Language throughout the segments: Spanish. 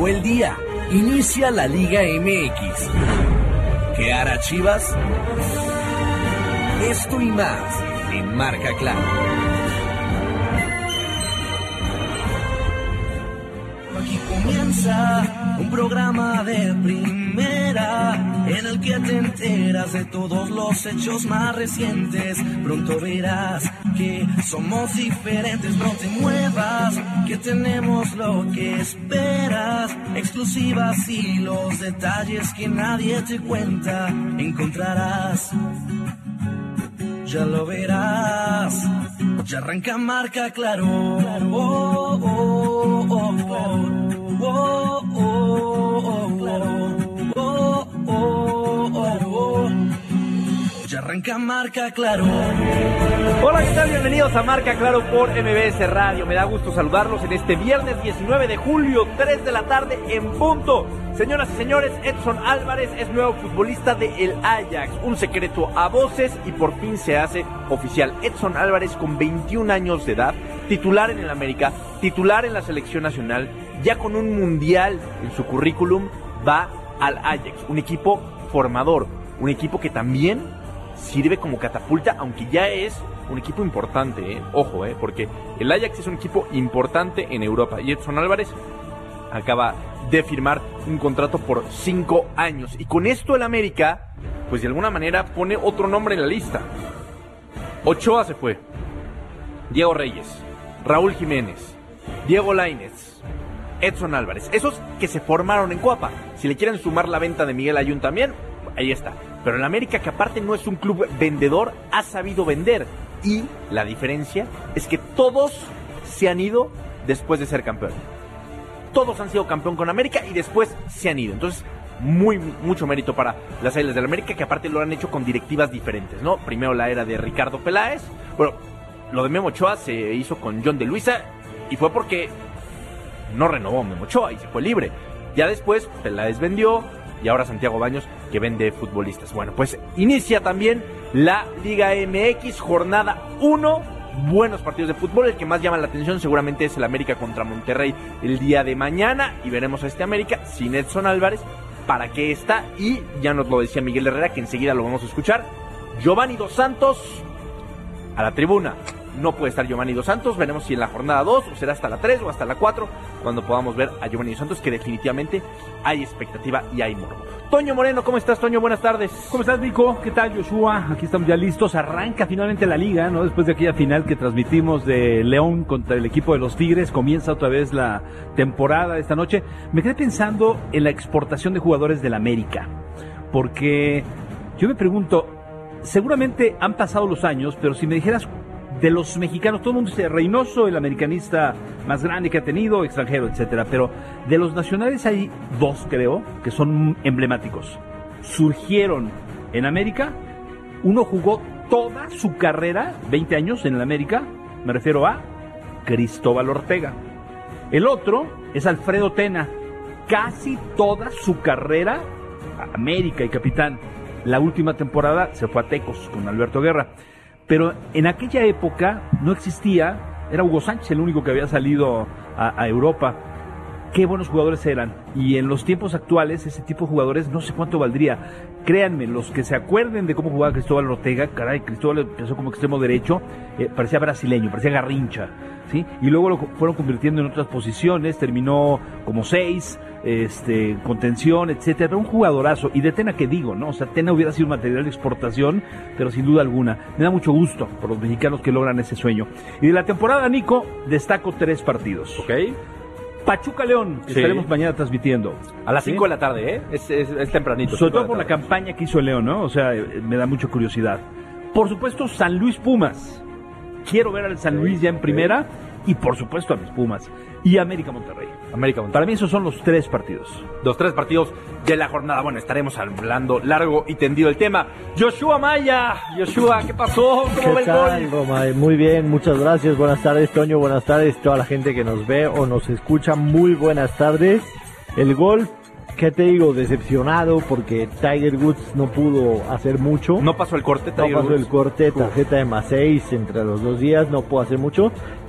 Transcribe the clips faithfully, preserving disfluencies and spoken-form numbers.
llegó el día. Inicia la Liga M X. ¿Qué hará Chivas? Esto y más en Marca Claro. Aquí comienza un programa de primera en el que te enteras de todos los hechos más recientes. Pronto verás que somos diferentes, no te muevas, que tenemos lo que esperas. Exclusivas y los detalles que nadie te cuenta encontrarás. Ya lo verás, ya arranca Marca Claro. Oh, oh, oh, oh, oh, oh, oh, oh, oh, oh. Ya arranca Marca Claro. Hola, ¿qué tal? Bienvenidos a Marca Claro por M B S Radio. Me da gusto saludarlos en este viernes diecinueve de julio, tres de la tarde en punto. Señoras y señores, Edson Álvarez es nuevo futbolista de el Ajax. Un secreto a voces y por fin se hace oficial. Edson Álvarez, con veintiún años de edad, titular en el América, titular en la selección nacional, ya con un mundial en su currículum, va al Ajax. Un equipo formador, un equipo que también sirve como catapulta, aunque ya es un equipo importante, ¿eh? Ojo, ¿eh? Porque el Ajax es un equipo importante en Europa y Edson Álvarez acaba de firmar un contrato por cinco años. Y con esto el América, pues de alguna manera pone otro nombre en la lista. Ochoa se fue, Diego Reyes, Raúl Jiménez, Diego Lainez, Edson Álvarez. Esos que se formaron en Coapa. Si le quieren sumar la venta de Miguel Ayun también, ahí está. Pero el América, que aparte no es un club vendedor, ha sabido vender. Y la diferencia es que todos se han ido después de ser campeón. Todos han sido campeón con América y después se han ido. Entonces, muy, mucho mérito para las Águilas del América, que aparte lo han hecho con directivas diferentes, ¿no? Primero la era de Ricardo Peláez. Bueno, lo de Memo Ochoa se hizo con John de Luisa y fue porque no renovó Memo Ochoa y se fue libre. Ya después Peláez vendió y ahora Santiago Baños, que vende futbolistas. Bueno, pues inicia también la Liga M X, jornada uno. Buenos partidos de fútbol. El que más llama la atención seguramente es el América contra Monterrey el día de mañana, y veremos a este América sin Edson Álvarez para qué está. Y ya nos lo decía Miguel Herrera, que enseguida lo vamos a escuchar. Giovanni Dos Santos a la tribuna. No puede estar Giovanni Dos Santos, veremos si en la jornada dos o será hasta la tres o hasta la cuatro cuando podamos ver a Giovanni Dos Santos, que definitivamente hay expectativa y hay morbo. Toño Moreno, ¿cómo estás, Toño? Buenas tardes. ¿Cómo estás, Nico? ¿Qué tal, Joshua? Aquí estamos ya listos. Arranca finalmente la liga, ¿no? Después de aquella final que transmitimos de León contra el equipo de los Tigres, comienza otra vez la temporada esta noche. Me quedé pensando en la exportación de jugadores del América, porque yo me pregunto, seguramente han pasado los años, pero si me dijeras de los mexicanos, todo el mundo dice Reynoso, el americanista más grande que ha tenido, extranjero, etcétera, pero de los nacionales hay dos, creo, que son emblemáticos. Surgieron en América, uno jugó toda su carrera, veinte años en el América, me refiero a Cristóbal Ortega. El otro es Alfredo Tena, casi toda su carrera América y capitán. La última temporada se fue a Tecos con Alberto Guerra. Pero en aquella época no existía, era Hugo Sánchez el único que había salido a, a Europa. Qué buenos jugadores eran. Y en los tiempos actuales, ese tipo de jugadores no sé cuánto valdría. Créanme, los que se acuerden de cómo jugaba Cristóbal Ortega, caray, Cristóbal empezó como extremo derecho, eh, parecía brasileño, parecía Garrincha, ¿sí? Y luego lo fueron convirtiendo en otras posiciones, terminó como seis, este, contención, etcétera. Pero un jugadorazo. Y de Tena, que digo, ¿no? O sea, Tena hubiera sido material de exportación, pero sin duda alguna. Me da mucho gusto por los mexicanos que logran ese sueño. Y de la temporada, Nico, destaco tres partidos. Ok. Pachuca León, que sí, estaremos mañana transmitiendo. A las ¿sí? cinco de la tarde, ¿eh? Es, es, es tempranito. Sobre todo por la campaña que hizo el León, ¿no? O sea, me da mucha curiosidad. Por supuesto, San Luis Pumas. Quiero ver al San Luis sí, ya en primera. Sí. Y por supuesto a mis Pumas. Y América Monterrey. América Monterrey. Para mí esos son los tres partidos. Los tres partidos de la jornada. Bueno, estaremos hablando largo y tendido el tema. Joshua Maya. Joshua, ¿qué pasó? ¿Cómo ve el gol? Roma? Muy bien, muchas gracias. Buenas tardes, Toño. Buenas tardes, toda la gente que nos ve o nos escucha. Muy buenas tardes. El gol, ¿qué te digo? Decepcionado porque Tiger Woods no pudo hacer mucho. No pasó el corte, Tiger No pasó Woods. el corte, tarjeta de más seis entre los dos días, no pudo hacer mucho.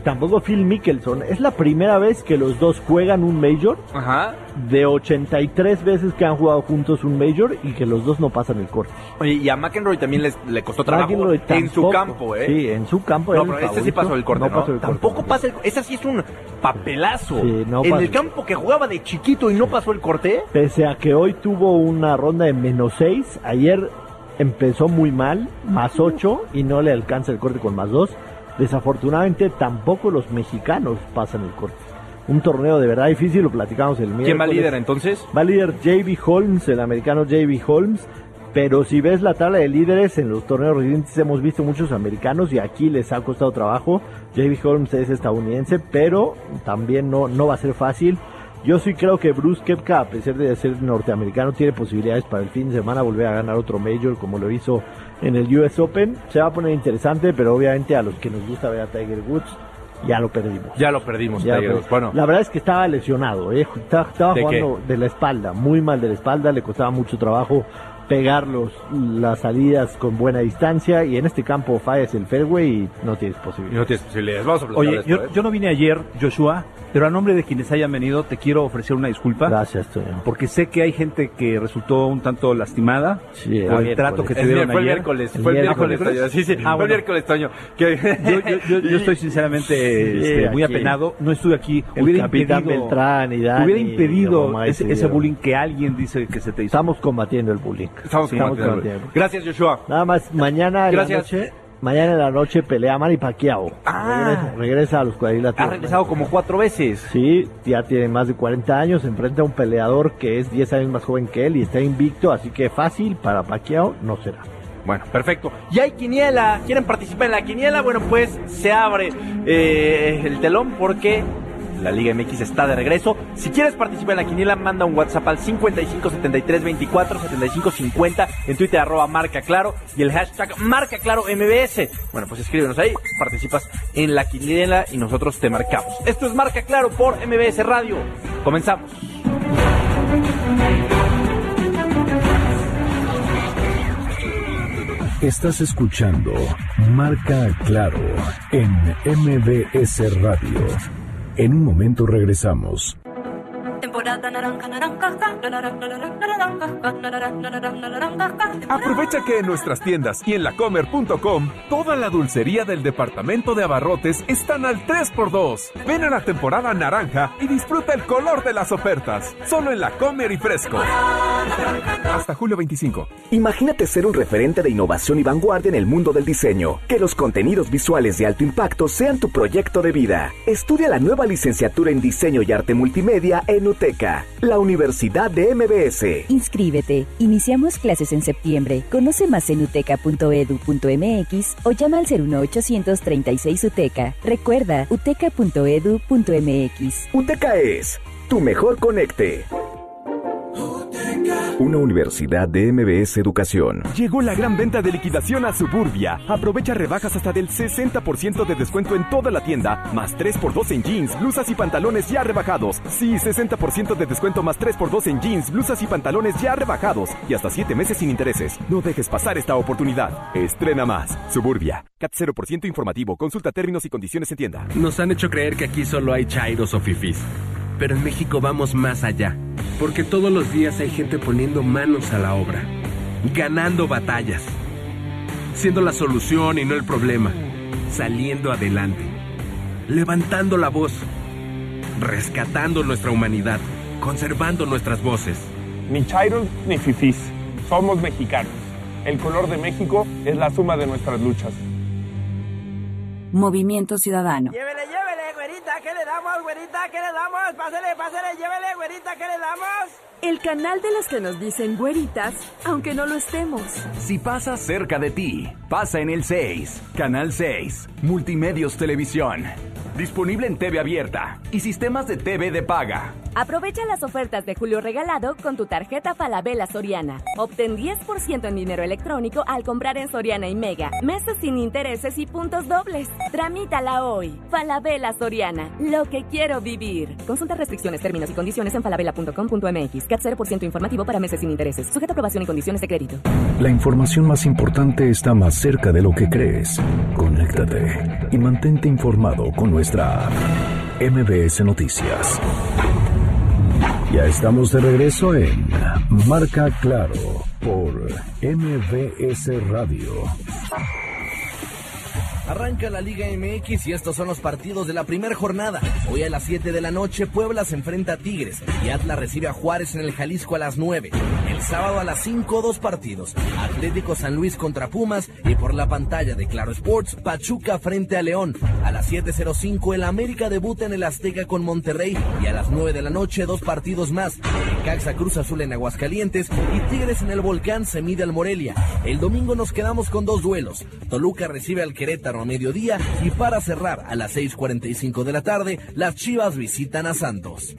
tampoco Phil Mickelson. Es la primera vez que los dos juegan un Major. Ajá. De ochenta y tres veces que han jugado juntos un Major y que los dos no pasan el corte. Oye, y a McEnroe también les, le costó trabajo McEnroe en su tampoco. campo, ¿eh? Sí, en su campo. No, era pero el este sí favorito. pasó el corte, ¿no? pasó el corte, Tampoco no. pasa el... Ese sí es un papelazo. Sí, no en pasa. el campo que jugaba de chiquito y no pasó el corte. Pese a que hoy tuvo una ronda de menos seis, ayer empezó muy mal, más ocho, y no le alcanza el corte con más dos. Desafortunadamente tampoco los mexicanos pasan el corte. Un torneo de verdad difícil, lo platicamos el miércoles. ¿Quién va líder entonces? Va líder J B Holmes, el americano J B Holmes. Pero si ves la tabla de líderes en los torneos recientes hemos visto muchos americanos y aquí les ha costado trabajo. J B Holmes es estadounidense, pero también no, no va a ser fácil. Yo sí creo que Bruce Koepka, a pesar de ser norteamericano, tiene posibilidades para el fin de semana volver a ganar otro Major como lo hizo en el U S Open. Se va a poner interesante, pero obviamente a los que nos gusta ver a Tiger Woods, ya lo perdimos. Ya lo perdimos, Ya Tiger lo Woods. perdimos. Bueno, La verdad es que estaba lesionado, ¿eh? estaba, estaba ¿De jugando de la espalda, muy mal de la espalda, le costaba mucho trabajo pegar los, las salidas con buena distancia y en este campo fallas el fairway y no tienes y posibilidad. no tienes posibilidades. Vamos a platicar Oye, de esto, yo, ¿eh? yo no vine ayer, Joshua, pero a nombre de quienes hayan venido te quiero ofrecer una disculpa. Gracias, Toño. Porque sé que hay gente que resultó un tanto lastimada Sí, por el el trato que miércoles. te El dieron miércoles, fue el ayer. miércoles, El fue el miércoles. miércoles, Toño. Sí, sí, Ah, fue el bueno. miércoles, Toño. Que... Yo, yo, yo, yo estoy sinceramente Sí, este, muy aquí. apenado. No estuve aquí. El Hubiera capitán impedido, Beltrán y Dani hubiera y impedido Romay ese, se ese dieron. bullying que alguien dice que se te hizo. Estamos combatiendo el bullying. Estamos Sí, combatiendo. combatiendo. Gracias, Joshua. Nada más, mañana en Gracias. la noche, mañana en la noche pelea Manny Pacquiao. Ah. Regresa, regresa a los cuadriláteros. Ha regresado como cuatro veces. Sí, ya tiene más de cuarenta años, enfrenta a un peleador que es diez años más joven que él y está invicto, así que fácil para Pacquiao no será. Bueno, perfecto. Y hay quiniela. ¿Quieren participar en la quiniela? Bueno, pues se abre eh, el telón porque la Liga M X está de regreso. Si quieres participar en la quiniela, manda un WhatsApp al cincuenta y cinco setenta y tres veinticuatro setenta y cinco cincuenta, en Twitter arroba marca claro y el hashtag marca claro M B S. Bueno, pues escríbenos ahí, participas en la quiniela y nosotros te marcamos. Esto es Marca Claro por M B S Radio. Comenzamos. Estás escuchando Marca Claro en M B S Radio. En un momento regresamos. Temporada naranja, naranja, naranja, naranja, naranja. Aprovecha que en nuestras tiendas y en lacomer punto com toda la dulcería del departamento de abarrotes están al tres por dos. Ven a la temporada naranja y disfruta el color de las ofertas. Solo en Lacomer y Fresco. Hasta julio veinticinco. Imagínate ser un referente de innovación y vanguardia en el mundo del diseño. Que los contenidos visuales de alto impacto sean tu proyecto de vida. Estudia la nueva licenciatura en Diseño y Arte Multimedia en UTECA, la Universidad de M B S. Inscríbete. Iniciamos clases en septiembre. Conoce más en uteca punto edu punto mx o llama al cero uno ochocientos treinta y seis UTECA. Recuerda, uteca punto edu punto mx. UTECA es tu mejor conecte. Una universidad de M B S Educación. Llegó la gran venta de liquidación a Suburbia. Aprovecha rebajas hasta del sesenta por ciento de descuento en toda la tienda, más tres por dos en jeans, blusas y pantalones ya rebajados. Sí, sesenta por ciento de descuento más tres por dos en jeans, blusas y pantalones ya rebajados. Y hasta siete meses sin intereses. No dejes pasar esta oportunidad. Estrena más. Suburbia. C A T cero por ciento informativo. Consulta términos y condiciones en tienda. Nos han hecho creer que aquí solo hay chairos o fifís. Pero en México vamos más allá. Porque todos los días hay gente poniendo manos a la obra, ganando batallas, siendo la solución y no el problema, saliendo adelante, levantando la voz, rescatando nuestra humanidad, conservando nuestras voces. Ni chairos ni fifís, somos mexicanos. El color de México es la suma de nuestras luchas. Movimiento Ciudadano. Llévele, llévele, güerita, ¿qué le damos, güerita? ¿Qué le damos? Pásele, pásele, llévele, güerita, ¿qué le damos? El canal de las que nos dicen güeritas, aunque no lo estemos. Si pasa cerca de ti, pasa en el seis. Canal seis. Multimedios Televisión. Disponible en T V abierta y sistemas de T V de paga. Aprovecha las ofertas de Julio Regalado con tu tarjeta Falabella Soriana. Obtén diez por ciento en dinero electrónico al comprar en Soriana y Mega. Meses sin intereses y puntos dobles. Tramítala hoy. Falabella Soriana. Lo que quiero vivir. Consulta restricciones, términos y condiciones en falabella punto com punto m x. C A T cero por ciento informativo para meses sin intereses. Sujeta a aprobación y condiciones de crédito. La información más importante está más cerca de lo que crees. Conéctate y mantente informado con nuestra app. M B S Noticias. Ya estamos de regreso en Marca Claro por M B S Radio. Arranca la Liga M X y estos son los partidos de la primera jornada. Hoy a las siete de la noche Puebla se enfrenta a Tigres y Atlas recibe a Juárez en el Jalisco a las nueve. El sábado a las cinco, dos partidos. Atlético San Luis contra Pumas y por la pantalla de Claro Sports, Pachuca frente a León. A las siete cero cinco el América debuta en el Azteca con Monterrey y a las nueve de la noche dos partidos más. Necaxa Cruz Azul en Aguascalientes y Tigres en el Volcán se mide al Morelia. El domingo nos quedamos con dos duelos. Toluca recibe al Querétaro a mediodía y para cerrar a las seis cuarenta y cinco de la tarde, las Chivas visitan a Santos.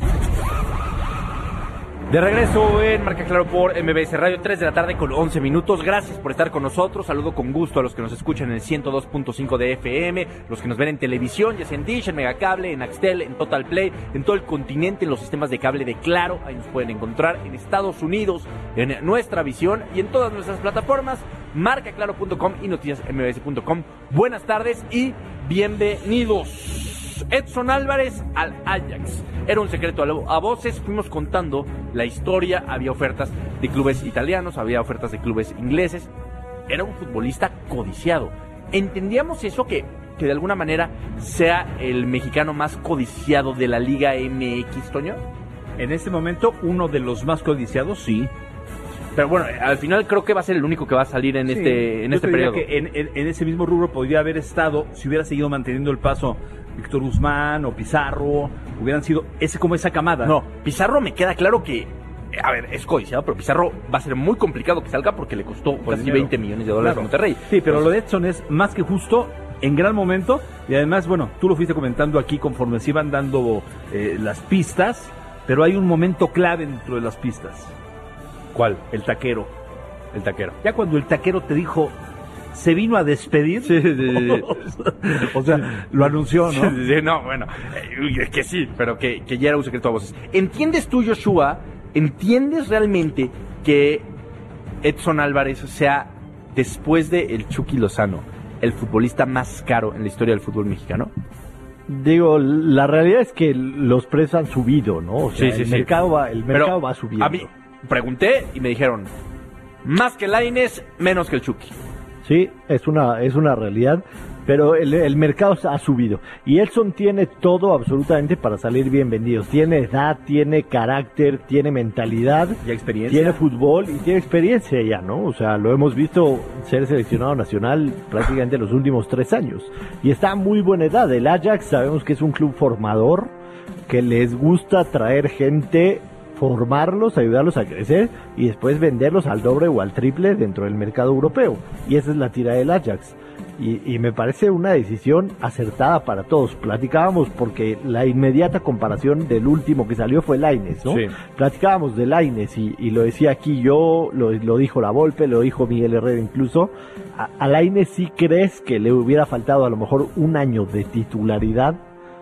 De regreso en Marca Claro por M B S Radio, tres de la tarde con once minutos. Gracias por estar con nosotros. Saludo con gusto a los que nos escuchan en el ciento dos punto cinco de F M, los que nos ven en televisión, ya sea en Dish, en Megacable, en Axtel, en Total Play, en todo el continente, en los sistemas de cable de Claro. Ahí nos pueden encontrar en Estados Unidos, en Nuestra Visión y en todas nuestras plataformas, marca claro punto com y noticias m b s punto com. Buenas tardes y bienvenidos. Edson Álvarez al Ajax. Era un secreto a voces, fuimos contando la historia, había ofertas de clubes italianos, había ofertas de clubes ingleses. Era un futbolista codiciado. ¿Entendíamos eso que, que de alguna manera sea el mexicano más codiciado de la Liga M X, Toño? En este momento, uno de los más codiciados, sí. Pero bueno, al final creo que va a ser el único que va a salir en sí, este, en yo este te diría periodo. Que en, en, en ese mismo rubro podría haber estado, si hubiera seguido manteniendo el paso Víctor Guzmán o Pizarro, hubieran sido ese como esa camada. No, Pizarro me queda claro que, a ver, es codiciado, pero Pizarro va a ser muy complicado que salga porque le costó Por casi dinero. veinte millones de dólares claro. a Monterrey. Sí, pero Entonces, lo de Edson es más que justo, en gran momento, y además, bueno, tú lo fuiste comentando aquí conforme se iban dando eh, las pistas, pero hay un momento clave dentro de las pistas. ¿Cuál? El taquero. El taquero. Ya cuando el taquero te dijo, se vino a despedir. Sí, sí, sí. O sea, lo anunció, ¿no? Sí, sí, no, bueno, eh, que sí, pero que, que ya era un secreto a voces. ¿Entiendes tú, Joshua? ¿Entiendes realmente que Edson Álvarez sea, después de el Chucky Lozano, el futbolista más caro en la historia del fútbol mexicano? Digo, la realidad es que los precios han subido, ¿no? O sea, sí, sí, el sí. mercado va, el mercado pero va subiendo. A mí pregunté y me dijeron, más que Lainez, menos que el Chucky. Sí, es una es una realidad, pero el, el mercado ha subido. Y Edson tiene todo absolutamente para salir bien vendido. Tiene edad, tiene carácter, tiene mentalidad, y experiencia. Tiene fútbol y tiene experiencia ya, ¿no? O sea, lo hemos visto ser seleccionado nacional prácticamente los últimos tres años. Y está a muy buena edad. El Ajax sabemos que es un club formador, que les gusta traer gente, formarlos, ayudarlos a crecer y después venderlos al doble o al triple dentro del mercado europeo. Y esa es la tira del Ajax. Y, y me parece una decisión acertada para todos. Platicábamos, porque la inmediata comparación del último que salió fue Lainez, ¿no? Sí. Platicábamos de Lainez y, y lo decía aquí yo, lo, lo dijo La Volpe, lo dijo Miguel Herrera incluso. A, a Lainez, ¿sí crees que le hubiera faltado a lo mejor un año de titularidad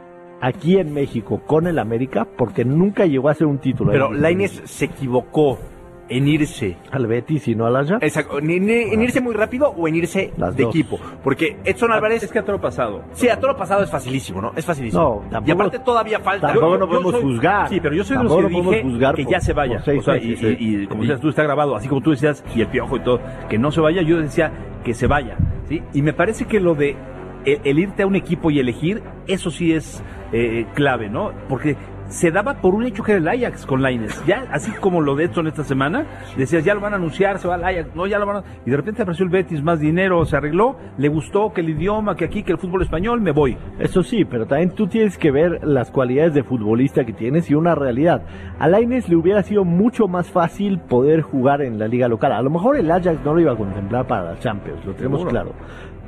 aquí en México con el América? Porque nunca llegó a ser un titular. Pero Lainez se equivocó en irse al Betis y no al Ajax. Exacto, en, en irse muy rápido o en irse Las de dos. equipo. Porque Edson Álvarez... Es que a todo pasado. Sí, a todo pasado es facilísimo, ¿no? Es facilísimo. No, tampoco, y aparte todavía falta. Tampoco yo, no podemos soy, juzgar. Sí, pero yo soy de los Tampoco que no dije juzgar que por, ya se vaya. por seis o sea, meses, y, sí. y, y como decías tú, está grabado, así como tú decías, y el Piojo y todo, que no se vaya, yo decía que se vaya, ¿sí? Y me parece que lo de el, el irte a un equipo y elegir, eso sí es eh, clave, ¿no? Porque se daba por un hecho que era el Ajax con Lainez. Ya, así como lo de Edson esta semana, decías, ya lo van a anunciar, se va al Ajax, no, ya lo van a... Y de repente apareció el Betis, más dinero, se arregló, le gustó que el idioma, que aquí, que el fútbol español, me voy. Eso sí, pero también tú tienes que ver las cualidades de futbolista que tienes y una realidad. A Lainez le hubiera sido mucho más fácil poder jugar en la liga local. A lo mejor el Ajax no lo iba a contemplar para la Champions, lo tenemos Seguro. claro.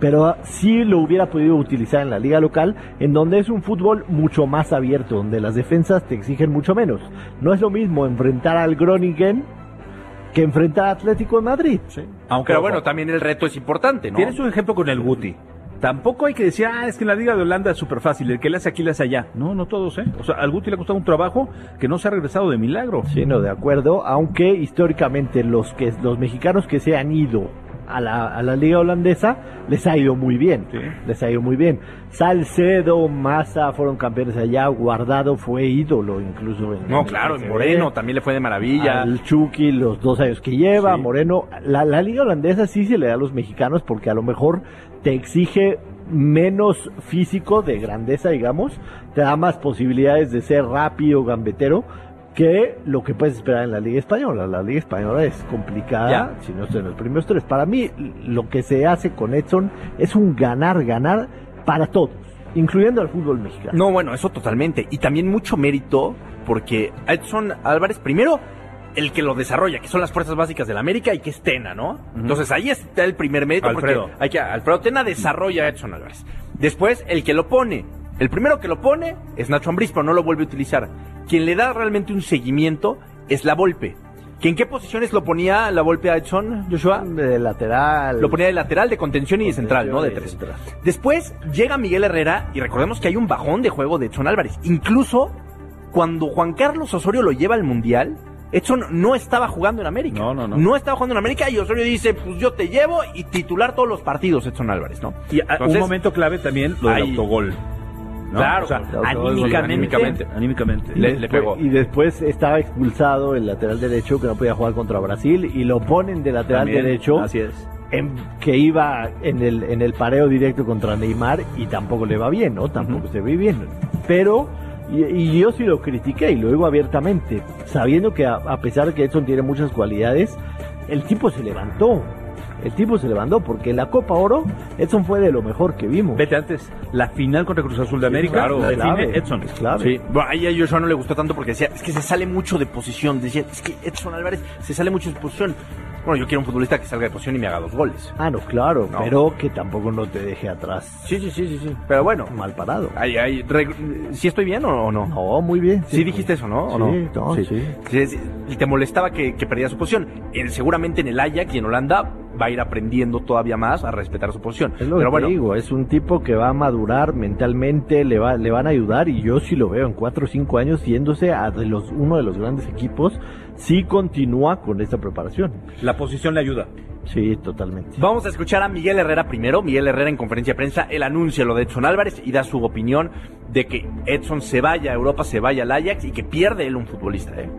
pero sí lo hubiera podido utilizar en la liga local, en donde es un fútbol mucho más abierto, donde las defensas te exigen mucho menos. No es lo mismo enfrentar al Groningen que enfrentar a Atlético de Madrid. Sí. Aunque pero bueno, también el reto es importante, ¿no? Tienes un ejemplo con el Guti. Tampoco hay que decir, ah, es que en la Liga de Holanda es súper fácil, el que le hace aquí le hace allá. No, no todos, ¿eh? O sea, al Guti le ha costado un trabajo que no se ha regresado de milagro. Sí, no, de acuerdo, aunque históricamente los que los mexicanos que se han ido a la, a la Liga Holandesa les ha ido muy bien, sí. les ha ido muy bien. Salcedo, Massa fueron campeones allá, Guardado fue ídolo incluso. En, no, en claro, en Moreno también le fue de maravilla. Al Chucky, los dos años que lleva, sí. Moreno. La, la Liga Holandesa sí se le da a los mexicanos porque a lo mejor te exige menos físico de grandeza, digamos, te da más posibilidades de ser rápido, gambetero, que lo que puedes esperar en la Liga Española. La Liga Española es complicada, ya. si no estoy en los primeros tres. Para mí, lo que se hace con Edson es un ganar, ganar para todos, incluyendo al fútbol mexicano. No, bueno, eso totalmente. Y también mucho mérito, porque Edson Álvarez, primero, el que lo desarrolla, que son las fuerzas básicas de la América y que es Tena, ¿no? Uh-huh. Entonces ahí está el primer mérito. Alfredo. Porque hay que, Alfredo Tena desarrolla a Edson Álvarez. Después, el que lo pone, el primero que lo pone es Nacho Ambriz, pero no lo vuelve a utilizar. Quien le da realmente un seguimiento es La Volpe. ¿Que en qué posiciones lo ponía La Volpe a Edson, Joshua? De lateral. Lo ponía de lateral, de contención y de central, ¿no? De tres. Después llega Miguel Herrera y recordemos que hay un bajón de juego de Edson Álvarez. Incluso cuando Juan Carlos Osorio lo lleva al Mundial, Edson no estaba jugando en América. No, no, no. No estaba jugando en América y Osorio dice, pues yo te llevo y titular todos los partidos, Edson Álvarez, ¿no? Y Entonces, un momento clave también, lo del hay... autogol. ¿no? Claro, o sea, anímicamente, anímicamente, anímicamente. Le, le pegó. Y después estaba expulsado el lateral derecho, que no podía jugar contra Brasil, y lo ponen de lateral También, derecho. Así es. En, que iba en el, en el pareo directo contra Neymar, y tampoco le va bien, ¿no? Tampoco uh-huh. se ve bien. Pero... Y, y yo sí lo critiqué y lo digo abiertamente, sabiendo que a, a pesar de que Edson tiene muchas cualidades, el tipo se levantó, el tipo se levantó porque en la Copa Oro Edson fue de lo mejor que vimos. Vete antes, la final contra Cruz Azul de América, sí, claro, la define clave, Edson. Es clave. Sí. Bueno, ahí a Joshua no le gustó tanto porque decía, es que se sale mucho de posición, decía, es que Edson Álvarez se sale mucho de posición. Bueno, yo quiero un futbolista que salga de posición y me haga dos goles. Ah, no, claro, no. Pero que tampoco no te deje atrás. Sí, sí, sí, sí, sí. Pero bueno. Mal parado. Ahí, ahí, re, ¿sí estoy bien o no? No, muy bien. Sí, sí dijiste eso, ¿no? ¿O sí, no? no, sí. sí. sí, sí. Y te molestaba que, que perdía su posición. En, seguramente en el Ajax y en Holanda va a ir aprendiendo todavía más a respetar su posición. Es lo Pero que bueno, te digo, es un tipo que va a madurar mentalmente, le va, le van a ayudar, y yo sí lo veo en cuatro o cinco años yéndose a de los, uno de los grandes equipos, si continúa con esta preparación. La posición le ayuda. Sí, totalmente. Vamos a escuchar a Miguel Herrera primero. Miguel Herrera en conferencia de prensa, él anuncia lo de Edson Álvarez y da su opinión de que Edson se vaya a Europa, se vaya al Ajax y que pierde él un futbolista, ¿eh?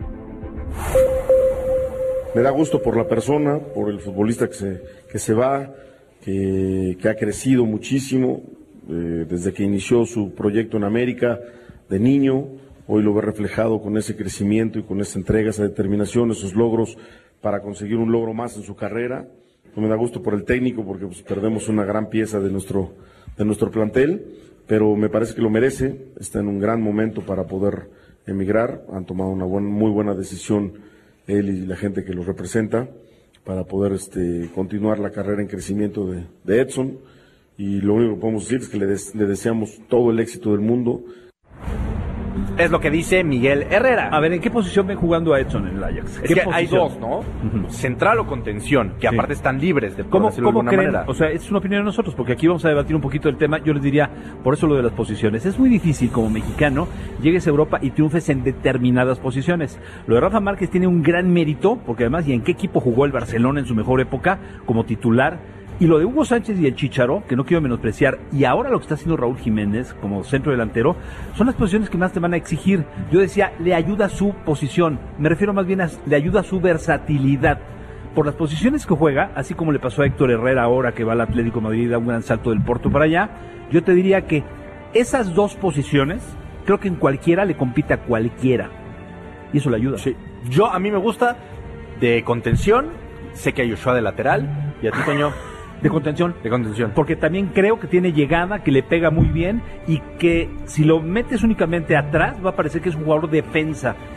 Me da gusto por la persona, por el futbolista que se, que se va, que, que ha crecido muchísimo eh, desde que inició su proyecto en América de niño. Hoy lo ve reflejado con ese crecimiento y con esa entrega, esa determinación, esos logros para conseguir un logro más en su carrera. Pues me da gusto por el técnico porque pues, perdemos una gran pieza de nuestro, de nuestro plantel, pero me parece que lo merece, está en un gran momento para poder emigrar, han tomado una buena, muy buena decisión él y la gente que los representa para poder este, continuar la carrera en crecimiento de, de Edson, y lo único que podemos decir es que le, des, le deseamos todo el éxito del mundo. Es lo que dice Miguel Herrera. A ver, ¿en qué posición ven jugando a Edson en el Ajax? Es que posición? hay dos, ¿no? Uh-huh. Central o contención, que sí. aparte están libres de ¿Cómo, decirlo ¿cómo de alguna creen? manera. O sea, es una opinión de nosotros, porque aquí vamos a debatir un poquito el tema. Yo les diría, por eso lo de las posiciones. Es muy difícil como mexicano, llegues a Europa y triunfes en determinadas posiciones. Lo de Rafa Márquez tiene un gran mérito, porque además, ¿y en qué equipo jugó el Barcelona en su mejor época como titular? Y lo de Hugo Sánchez y el Chícharo, que no quiero menospreciar, y ahora lo que está haciendo Raúl Jiménez como centro delantero, son las posiciones que más te van a exigir. Yo decía, le ayuda su posición, me refiero más bien a, le ayuda su versatilidad. Por las posiciones que juega, así como le pasó a Héctor Herrera ahora que va al Atlético de Madrid, da un gran salto del Porto para allá, yo te diría que esas dos posiciones, creo que en cualquiera le compite a cualquiera. Y eso le ayuda. Sí. Yo, a mí me gusta de contención, sé que hay Joshua de lateral, y a ti, Toño... De contención. De contención. Porque también creo que tiene llegada, que le pega muy bien y que si lo metes únicamente atrás va a parecer que es un jugador de defensa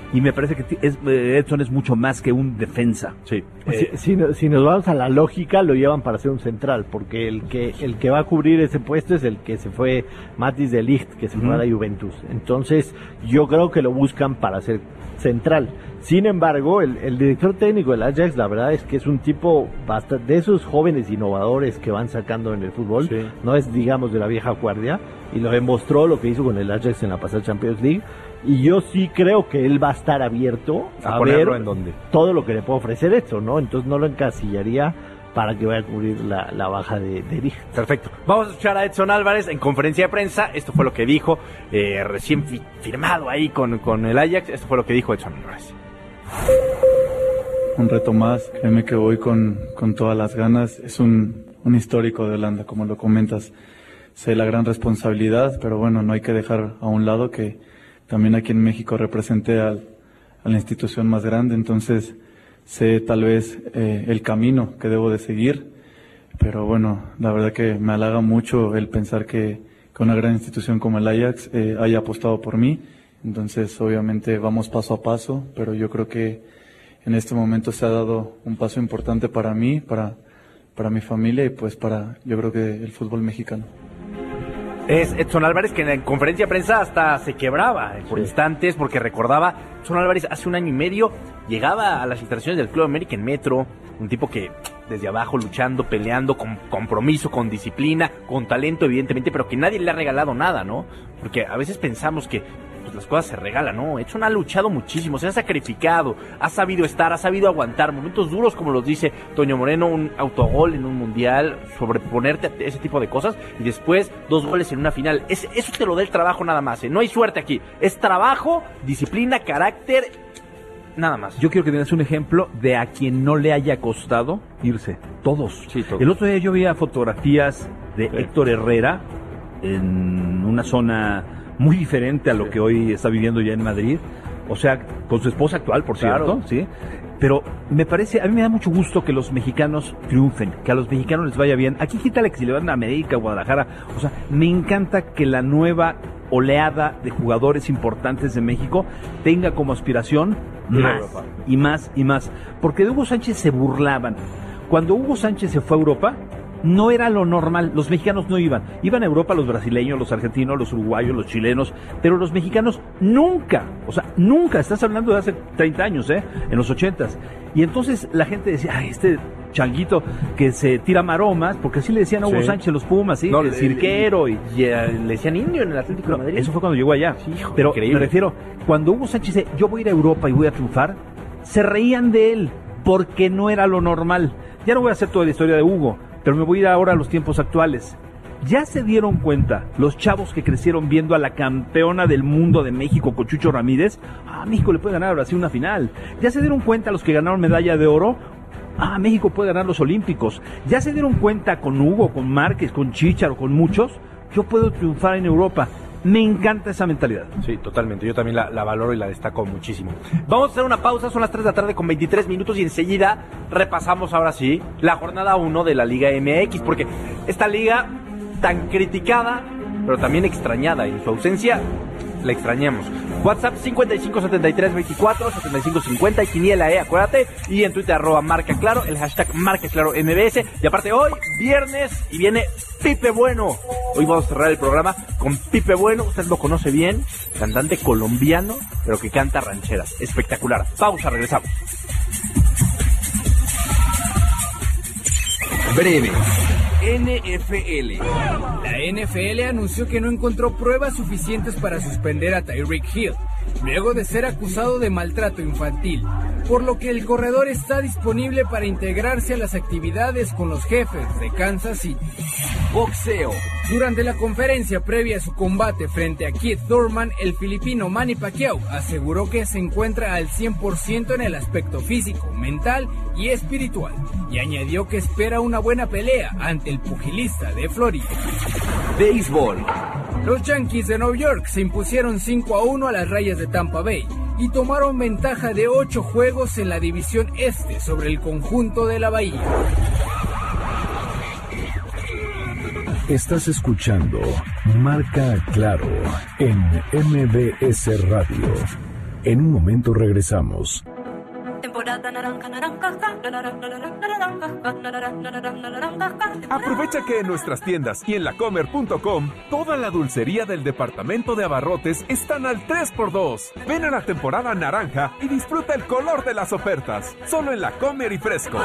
y me parece que es, Edson es mucho más que un defensa. Sí. Eh, si, si, si nos vamos a la lógica, lo llevan para ser un central, porque el que el que va a cubrir ese puesto es el que se fue, Mathis de Ligt, que se fue uh-huh. a la Juventus. Entonces, yo creo que lo buscan para ser central. Sin embargo, el, el director técnico del Ajax, la verdad es que es un tipo bastante, de esos jóvenes innovadores que van sacando en el fútbol, sí. no es, digamos, de la vieja guardia, y lo demostró lo que hizo con el Ajax en la pasada Champions League, y yo sí creo que él va a estar abierto a, a ver en dónde. todo lo que le puede ofrecer esto, ¿no? Entonces no lo encasillaría para que vaya a cubrir la, la baja de, de Ligt. Perfecto. Vamos a escuchar a Edson Álvarez en conferencia de prensa. Esto fue lo que dijo, eh, recién fi- firmado ahí con, con el Ajax. Esto fue lo que dijo Edson Álvarez. Un reto más, créeme que voy con, con todas las ganas. Es un, un histórico de Holanda, como lo comentas. Sé la gran responsabilidad, pero bueno, no hay que dejar a un lado que también aquí en México representé al, a la institución más grande, entonces sé tal vez eh, el camino que debo de seguir, pero bueno, la verdad que me halaga mucho el pensar que, que una gran institución como el Ajax eh, haya apostado por mí, entonces obviamente vamos paso a paso, pero yo creo que en este momento se ha dado un paso importante para mí, para, para mi familia y pues para, yo creo que el fútbol mexicano. Es Edson Álvarez, que en la conferencia de prensa hasta se quebraba por sí. instantes, porque recordaba, Edson Álvarez hace un año y medio llegaba a las instalaciones del Club América en metro, un tipo que desde abajo luchando, peleando, con compromiso, con disciplina, con talento evidentemente, pero que nadie le ha regalado nada, ¿no? Porque a veces pensamos que pues, las cosas se regalan, ¿no? Edson ha luchado muchísimo, se ha sacrificado, ha sabido estar, ha sabido aguantar momentos duros, como los dice Toño Moreno, un autogol en un mundial, sobreponerte a ese tipo de cosas, y después dos goles en una final. Es, eso te lo da el trabajo nada más, ¿eh? No hay suerte aquí, es trabajo, disciplina, carácter, nada más. Yo quiero que tengas un ejemplo de a quien no le haya costado irse, todos. Sí, todos. El otro día yo veía fotografías de sí. Héctor Herrera en una zona muy diferente a lo sí. que hoy está viviendo ya en Madrid, o sea, con su esposa actual, por cierto, claro. ¿sí? Pero me parece, a mí me da mucho gusto que los mexicanos triunfen, que a los mexicanos les vaya bien. Aquí quítale que si le van a América, Guadalajara, o sea, me encanta que la nueva oleada de jugadores importantes de México tenga como aspiración más y más y más, porque de Hugo Sánchez se burlaban. Cuando Hugo Sánchez se fue a Europa, no era lo normal, los mexicanos no iban, iban a Europa los brasileños, los argentinos, los uruguayos, los chilenos, pero los mexicanos nunca, o sea, nunca, estás hablando de hace treinta años, ¿eh? En los ochentas, y entonces la gente decía, ay, este changuito que se tira maromas, porque así le decían a Hugo sí. Sánchez los Pumas, ¿sí? No, el cirquero, y, y, y le decían indio en el Atlético no, de Madrid. Eso fue cuando llegó allá, sí, hijo, pero increíble. Me refiero, cuando Hugo Sánchez dice, yo voy a ir a Europa y voy a triunfar, se reían de él, porque no era lo normal. Ya no voy a hacer toda la historia de Hugo, pero me voy a ir ahora a los tiempos actuales. Ya se dieron cuenta los chavos que crecieron viendo a la campeona del mundo de México con Chucho Ramírez, ah, México le puede ganar a Brasil una final. Ya se dieron cuenta los que ganaron medalla de oro, ah, México puede ganar los Olímpicos. Ya se dieron cuenta con Hugo, con Márquez, con Chícharo, con muchos, yo puedo triunfar en Europa. Me encanta esa mentalidad. Sí, totalmente. Yo también la, la valoro y la destaco muchísimo. Vamos a hacer una pausa, son las tres de la tarde con veintitrés minutos y enseguida repasamos ahora sí la jornada uno de la Liga M X, porque esta liga tan criticada, pero también extrañada, y en su ausencia la extrañamos. WhatsApp cincuenta y cinco setenta y tres veinticuatro setenta y cinco cincuenta y Quiniela, eh, acuérdate. Y en Twitter arroba Marca Claro, el hashtag Marca Claro M B S. Y aparte hoy, viernes, y viene Pipe Bueno. Hoy vamos a cerrar el programa con Pipe Bueno. Usted lo conoce bien, cantante colombiano, pero que canta rancheras. Espectacular. Pausa, regresamos. Breve. N F L. La N F L anunció que no encontró pruebas suficientes para suspender a Tyreek Hill, luego de ser acusado de maltrato infantil, por lo que el corredor está disponible para integrarse a las actividades con los Jefes de Kansas City. Boxeo. Durante la conferencia previa a su combate frente a Keith Thurman, el filipino Manny Pacquiao aseguró que se encuentra al cien por ciento en el aspecto físico, mental y espiritual, y añadió que espera una buena pelea ante el pugilista de Florida. Béisbol. Los Yankees de Nueva York se impusieron cinco a uno a las Rayas de Tampa Bay y tomaron ventaja de ocho juegos en la división este sobre el conjunto de la Bahía. Estás escuchando Marca Claro en M B S Radio. En un momento regresamos. Temporada naranja, naranja, naranja, naranja, naranja. Aprovecha que en nuestras tiendas y en lacomer punto com toda la dulcería del departamento de abarrotes están al tres por dos. Ven a la temporada naranja y disfruta el color de las ofertas. Solo en Lacomer y Fresco.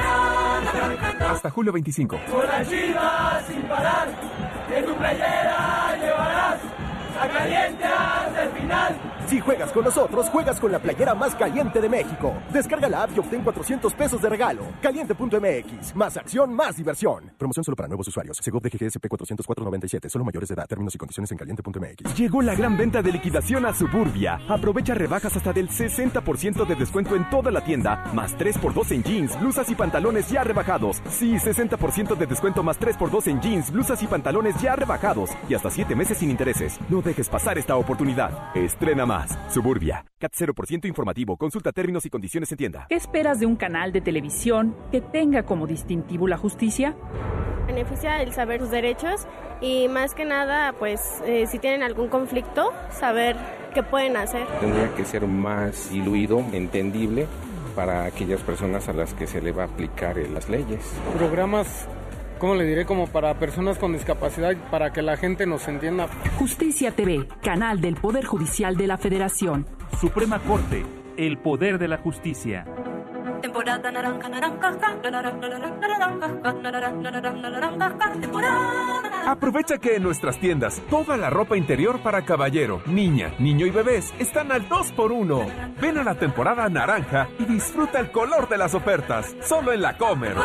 Hasta julio veinticinco. Con las Chivas sin parar, en tu playera llevarás a caliente hasta el final. Si juegas con nosotros, juegas con la playera más caliente de México. Descarga la app y obtén cuatrocientos pesos de regalo. Caliente punto m x. Más acción, más diversión. Promoción solo para nuevos usuarios. Segov D G G S P cuatrocientos cuatro noventa y siete. Solo mayores de edad. Términos y condiciones en caliente punto m x. Llegó la gran venta de liquidación a Suburbia. Aprovecha rebajas hasta del sesenta por ciento de descuento en toda la tienda, más tres por dos en jeans, blusas y pantalones ya rebajados. Sí, sesenta por ciento de descuento más tres por dos en jeans, blusas y pantalones ya rebajados. Y hasta siete meses sin intereses. No dejes pasar esta oportunidad. Estrena más. Suburbia. C A T cero por ciento informativo. Consulta términos y condiciones en tienda. ¿Qué esperas de un canal de televisión que tenga como distintivo la justicia? Beneficia el saber sus derechos y más que nada, pues, eh, si tienen algún conflicto, saber qué pueden hacer. Tendría que ser más diluido, entendible para aquellas personas a las que se le va a aplicar eh, las leyes. Programas, ¿cómo le diré? Como para personas con discapacidad, para que la gente nos entienda. Justicia T V, canal del Poder Judicial de la Federación. Suprema Corte, el poder de la justicia. Temporada naranja, naranja, naranja, naranja, naranja, temporada. Aprovecha que en nuestras tiendas toda la ropa interior para caballero, niña, niño y bebés están al dos por uno. Ven a la temporada naranja y disfruta el color de las ofertas. Solo en Lacomer.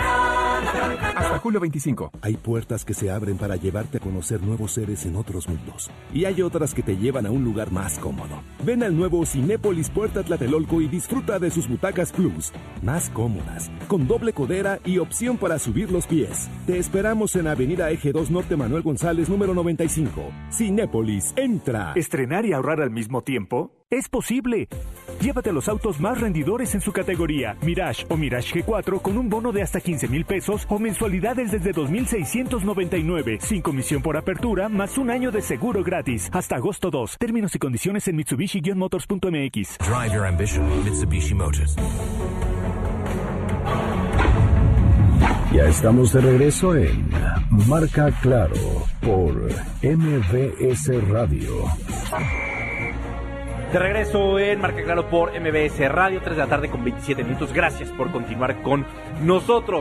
Hasta julio veinticinco. Hay puertas que se abren para llevarte a conocer nuevos seres en otros mundos. Y hay otras que te llevan a un lugar más cómodo. Ven al nuevo Cinépolis Puerta Tlatelolco y disfruta de sus butacas plus. Más cómodas, con doble codera y opción para subir los pies. Te esperamos en Avenida Eje dos Norte Manuel González, número noventa y cinco. Cinépolis, entra. ¿Estrenar y ahorrar al mismo tiempo? ¡Es posible! Llévate los autos más rendidores en su categoría, Mirage o Mirage G cuatro, con un bono de hasta quince mil pesos o mensualidades desde dos mil seiscientos noventa y nueve, sin comisión por apertura, más un año de seguro gratis, hasta agosto dos. Términos y condiciones en Mitsubishi Motors punto m x. Drive your ambition, Mitsubishi Motors. Ya estamos de regreso en Marca Claro por M B S Radio. De regreso en Marca Claro por M B S Radio, tres de la tarde con veintisiete minutos. Gracias por continuar con nosotros.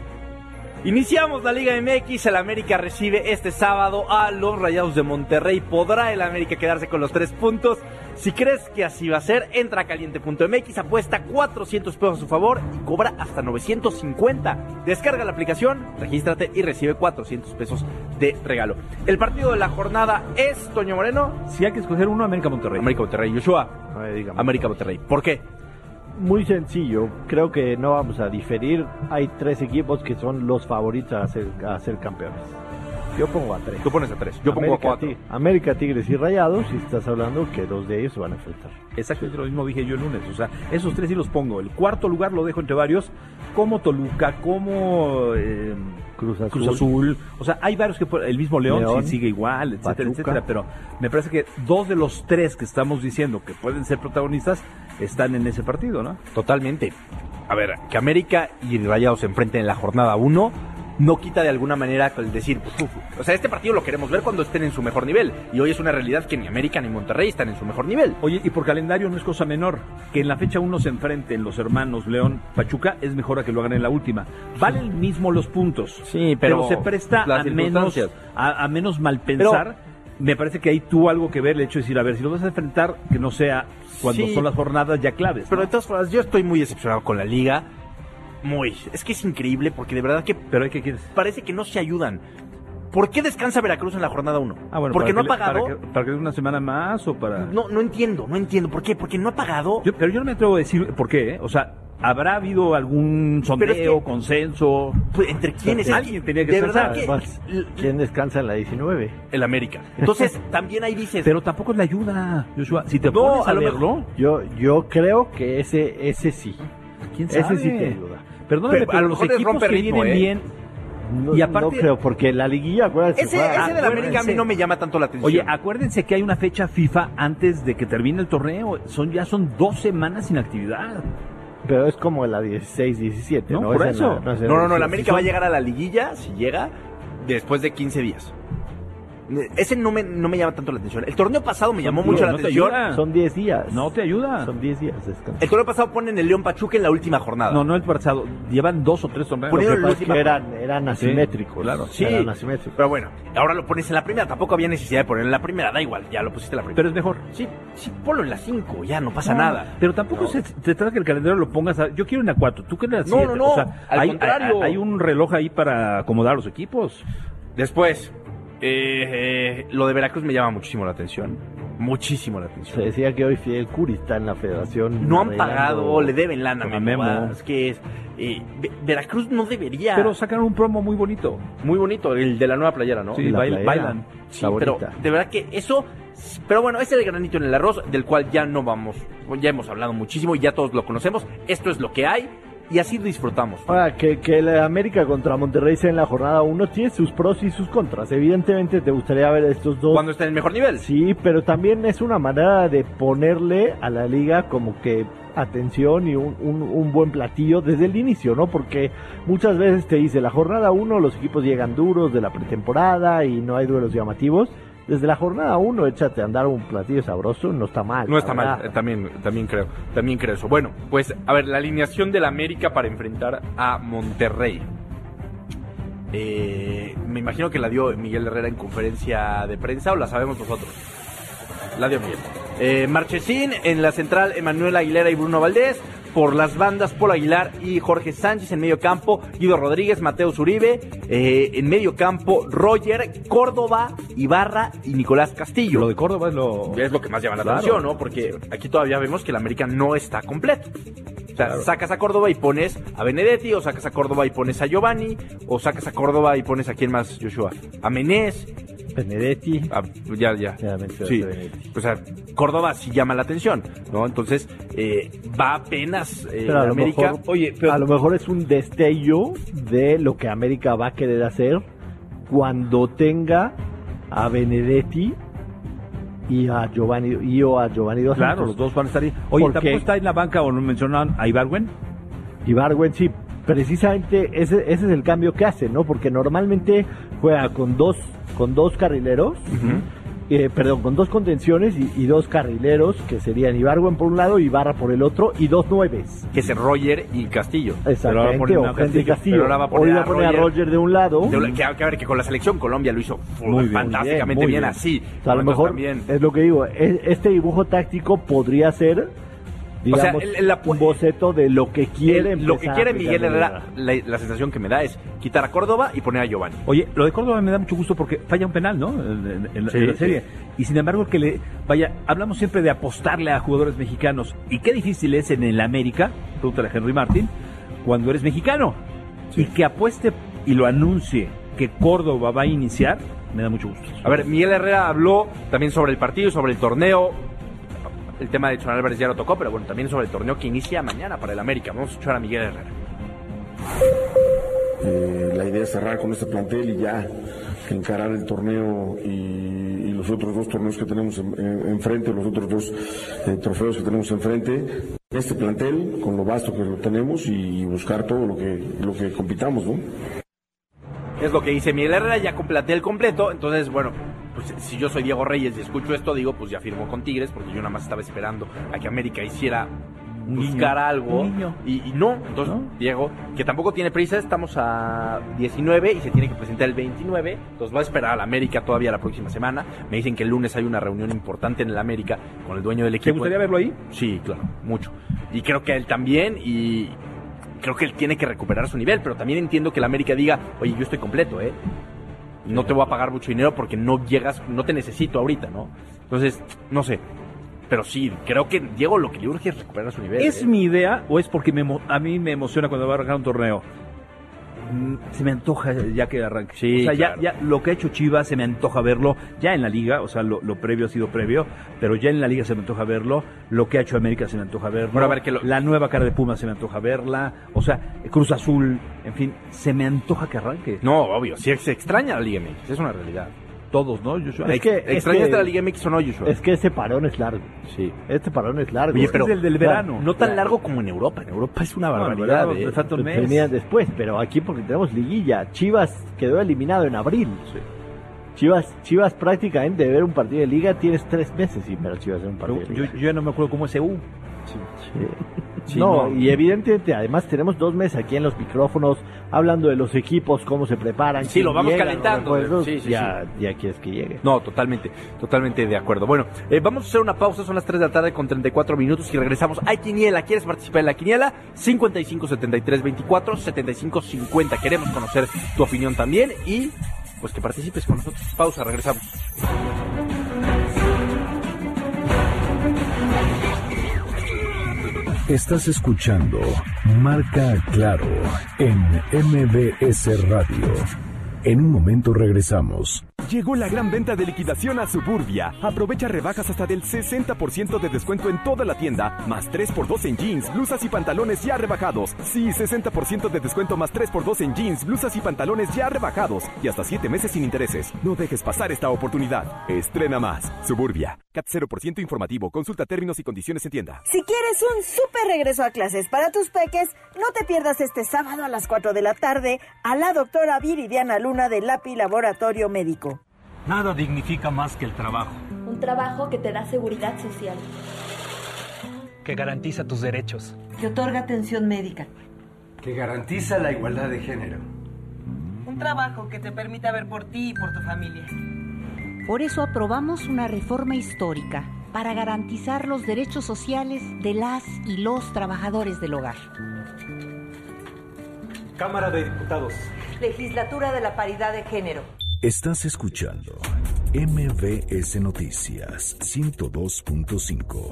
Iniciamos la Liga M X, el América recibe este sábado a los Rayados de Monterrey. ¿Podrá el América quedarse con los tres puntos? Si crees que así va a ser, entra a caliente punto m x, apuesta cuatrocientos pesos a su favor y cobra hasta novecientos cincuenta. Descarga la aplicación, regístrate y recibe cuatrocientos pesos de regalo. El partido de la jornada es, Toño Moreno. Si hay que escoger uno, América Monterrey. América Monterrey, Joshua. América Monterrey. ¿Por qué? Muy sencillo, creo que no vamos a diferir. Hay tres equipos que son los favoritos a ser, a ser campeones. Yo pongo a tres. Tú pones a tres, yo América, pongo a cuatro. Ti- América, Tigres y Rayados, y estás hablando que dos de ellos se van a enfrentar. Exactamente lo mismo dije yo el lunes, o sea, esos tres sí los pongo. El cuarto lugar lo dejo entre varios, como Toluca, como eh, Cruz Azul. Cruz Azul. O sea, hay varios que, el mismo León, León sí sigue igual, etcétera, Pachuca. etcétera. Pero me parece que dos de los tres que estamos diciendo que pueden ser protagonistas están en ese partido, ¿no? Totalmente. A ver, que América y Rayados se enfrenten en la jornada uno no quita de alguna manera el decir, uf, uf, o sea, este partido lo queremos ver cuando estén en su mejor nivel. Y hoy es una realidad que ni América ni Monterrey están en su mejor nivel. Oye, y por calendario no es cosa menor. Que en la fecha uno se enfrenten los hermanos León Pachuca es mejor a que lo hagan en la última. Valen el mismo los puntos. Sí, pero, pero se presta a menos, a, a menos mal pensar. Pero, me parece que hay tú algo que ver el hecho de decir, a ver, si lo vas a enfrentar, que no sea cuando sí, son las jornadas ya claves, ¿no? Pero de todas formas, yo estoy muy decepcionado con la liga. Muy, es que es increíble porque de verdad que, pero hay que quieres. Parece que no se ayudan. ¿Por qué descansa Veracruz en la jornada uno? Ah, bueno, porque no ha le, pagado. Para que, para que dé una semana más o para. No, no entiendo, no entiendo. ¿Por qué? Porque no ha pagado. Yo, pero yo no me atrevo a decir por qué, ¿eh? O sea, ¿habrá habido algún sondeo, es que, consenso? Pues, ¿entre quiénes? Alguien tenía que de descansar. Verdad que, ¿quién descansa en la diecinueve? El América. Entonces, también ahí dices. Pero tampoco es la ayuda, Joshua. Si te no, pones a, a verlo. Yo, yo creo que ese, ese sí. ¿Quién sabe? Ese sí te ayuda. Perdóname, pero, pero a los equipos que ritmo, vienen ¿eh? bien, No, Y aparte- no creo, porque la liguilla, acuérdense, Ese, juega- ese de la América a mí no me llama tanto la atención. Oye, acuérdense que hay una fecha FIFA antes de que termine el torneo. Son Ya son dos semanas sin actividad. Pero es como la dieciséis diecisiete, ¿no? No, por Es en eso. la- es en No, no, no, la- la América si va a son- llegar a la liguilla, si llega, después de quince días. Ese no me, no me llama tanto la atención. El torneo pasado me llamó No, mucho la no te atención. ayuda. Son diez días. No te ayuda. Son diez días. descanso. El torneo pasado ponen el León Pachuca en la última jornada. No, no el pasado. Llevan dos o tres torneos. Lo Ponieron que la pasa es última- que eran, eran asimétricos. claro. Sí, Eran asimétricos. pero bueno, ahora lo pones en la primera. Tampoco había necesidad de ponerlo en la primera. Da igual, ya lo pusiste en la primera. Pero es mejor. Sí, sí, ponlo en la cinco, ya no pasa No, nada. Pero tampoco No. se, se trata que el calendario lo pongas a... Yo quiero en la cuatro, tú quieres en la No, siete. no, no, O sea, al hay, contrario. hay- hay un reloj ahí para acomodar los equipos. Después, eh, eh, lo de Veracruz me llama muchísimo la atención. Muchísimo la atención. Se decía que hoy Fidel Curi está en la federación. No han arreglando- pagado, le deben lana Con a Memo. Memo. Es que es, eh, Ve- Veracruz no debería. Pero sacaron un promo muy bonito. Muy bonito, el de la nueva playera, ¿no? Sí, la bail- playera. bailan. Sí, La pero bonita. de verdad que eso. Pero bueno, ese es el granito en el arroz, del cual ya no vamos. Ya hemos hablado muchísimo y ya todos lo conocemos. Esto es lo que hay y así disfrutamos. Ahora, que, que la América contra Monterrey sea en la jornada uno tiene sus pros y sus contras. Evidentemente te gustaría ver a estos dos. Cuando está en el mejor nivel. Sí, pero también es una manera de ponerle a la liga como que atención y un, un, un buen platillo desde el inicio, ¿no? Porque muchas veces te dice, la jornada uno los equipos llegan duros de la pretemporada y no hay duelos llamativos. Desde la jornada uno, échate a andar un platillo sabroso, no está mal. No la está mal, verdad. eh, también, también creo, también creo eso. Bueno, pues a ver, la alineación del América para enfrentar a Monterrey. Eh, me imagino que la dio Miguel Herrera en conferencia de prensa o la sabemos nosotros. La dio Miguel. Eh, Marchesín, en la central Emanuel Aguilera y Bruno Valdés. Por las bandas, Paul Aguilar y Jorge Sánchez en medio campo, Guido Rodríguez, Mateo Zuribe, eh, en medio campo, Roger, Córdoba, Ibarra y Nicolás Castillo. Lo de Córdoba es lo... Es lo que más llama la Claro. atención, ¿no? Porque aquí todavía vemos que el América no está completo. O sea, sacas a Córdoba y pones a Benedetti, o sacas a Córdoba y pones a Giovanni, o sacas a Córdoba y pones a quién más, Joshua, a Menés. Benedetti. Ah, ya, ya. Ya mencionaste Sí. Benedetti. O sea, Córdoba sí llama la atención, ¿no? Entonces, eh, va apenas eh, Pero a la lo América. mejor, oye, a lo mejor es un destello de lo que América va a querer hacer cuando tenga a Benedetti y a Giovanni y o a Giovanni Dos Claro, Santos. los dos van a estar ahí. Oye, Porque- ¿tampoco está en la banca o no mencionaban a Ibargüen? Ibargüen sí, precisamente ese, ese es el cambio que hace, ¿no? Porque normalmente juega con dos con dos carrileros, eh, perdón, con dos contenciones y, y dos carrileros, que serían Ibargüen por un lado y Ibarra por el otro, y dos nueves. Que es Roger y Castillo. Exactamente, Pero ahora o Henry Castillo. Pero ahora va a O poner, iba a, a poner a Roger, Roger de un lado. de un- que, que a ver, que con la selección Colombia lo hizo Muy bien, fantásticamente muy bien, bien. así. O sea, a lo Entonces mejor también- es lo que digo, es- este dibujo táctico podría ser, digamos, O sea, el- la- un boceto de lo que quiere El- lo que empezar a quiere aplicar Miguel de Herrera, la, la sensación que me da es quitar a Córdoba y poner a Giovanni. Oye, lo de Córdoba me da mucho gusto porque falla un penal, ¿no? En, en- en Sí, la sí. serie. Y sin embargo, que le vaya, hablamos siempre de apostarle a jugadores mexicanos. Y qué difícil es en el América, pregúntale a Henry Martin, cuando eres mexicano. Y que apueste y lo anuncie que Córdoba va a iniciar, me da mucho gusto. A ver, Miguel Herrera habló también sobre el partido, sobre el torneo. El tema de Edson Álvarez ya lo tocó, pero bueno, también sobre el torneo que inicia mañana para el América. Vamos a escuchar a Miguel Herrera. Eh, la idea es cerrar con este plantel y ya encarar el torneo y, y los otros dos torneos que tenemos en- en- enfrente, los otros dos eh, trofeos que tenemos enfrente. Este plantel, con lo vasto que lo tenemos y buscar todo lo que, lo que compitamos, ¿no? Es lo que dice Miguel Herrera, ya con plantel completo. Entonces, bueno, pues si yo soy Diego Reyes y escucho esto, digo, pues ya firmó con Tigres, porque yo nada más estaba esperando a que América hiciera buscar niño, algo. un niño. Y, y no, entonces, Diego, que tampoco tiene prisa, estamos a diecinueve y se tiene que presentar el veintinueve. Entonces va a esperar a la América todavía la próxima semana. Me dicen que el lunes hay una reunión importante en el América con el dueño del equipo. ¿Te gustaría verlo ahí? Sí, claro, mucho. Y creo que él también, y creo que él tiene que recuperar su nivel, pero también entiendo que el América diga, oye, yo estoy completo, ¿eh? No te voy a pagar mucho dinero porque no llegas, no te necesito ahorita, ¿no? Entonces, no sé. Pero sí, creo que Diego lo que le urge es recuperar su nivel. ¿Es ¿eh? mi idea o es porque me emo- a mí me emociona cuando va a arrancar un torneo? se me antoja ya que arranque. Sí, o sea, claro. ya, ya lo que ha hecho Chivas se me antoja verlo, ya en la liga, o sea, lo, lo previo ha sido previo, pero ya en la liga se me antoja verlo, lo que ha hecho América se me antoja verlo, Bueno, a ver, que lo- la nueva cara de Puma se me antoja verla, o sea, Cruz Azul, en fin, se me antoja que arranque. No, obvio, sí se extraña la Liga M X, es una realidad. Todos, ¿no? Joshua? Es que- ¿Extrañaste es que- la Liga M X o no, Joshua? Es que ese parón es largo. Sí. Este parón es largo. Oye, pero Es el del verano. No tan largo como en Europa. En Europa es una No, barbaridad. en ¿eh? Europa falta un mes. Terminan después, pero aquí porque tenemos liguilla. Chivas quedó eliminado en abril. Chivas, Chivas prácticamente de ver un partido de liga tienes tres meses sin ver a Chivas en un partido de Yo, liga. yo ya no me acuerdo cómo es U. Sí, no, y evidentemente además tenemos dos meses aquí en los micrófonos hablando de los equipos, cómo se preparan. Sí, quién lo vamos llega, calentando. los refuerzos, Sí, sí, ya, sí. ya quieres que llegue. No, totalmente, totalmente de acuerdo. Bueno, eh, vamos a hacer una pausa, son las tres de la tarde con treinta y cuatro minutos y regresamos. Hay quiniela, ¿quieres participar en la quiniela? cincuenta y cinco setenta y tres veinticuatro setenta y cinco cincuenta. Queremos conocer tu opinión también y pues que participes con nosotros. Pausa, regresamos. Estás escuchando Marca Claro en M B S Radio. En un momento regresamos. Llegó la gran venta de liquidación a Suburbia. Aprovecha rebajas hasta del sesenta por ciento de descuento en toda la tienda, más tres por dos en jeans, blusas y pantalones ya rebajados. Sí, sesenta por ciento de descuento más tres por dos en jeans, blusas y pantalones ya rebajados. Y hasta siete meses sin intereses. No dejes pasar esta oportunidad. Estrena más. Suburbia. C A T cero por ciento informativo. Consulta términos y condiciones en tienda. Si quieres un súper regreso a clases para tus peques, no te pierdas este sábado a las cuatro de la tarde a la doctora Viridiana Luna del Lapi Laboratorio Médico. Nada dignifica más que el trabajo, Un trabajo que te da seguridad social. que garantiza tus derechos. Que otorga atención médica. Que garantiza la igualdad de género. Un trabajo que te permita ver por ti y por tu familia. Por eso aprobamos una reforma histórica para garantizar los derechos sociales de las y los trabajadores del hogar. Cámara de Diputados. Legislatura de la Paridad de Género. Estás escuchando M B S Noticias ciento dos punto cinco.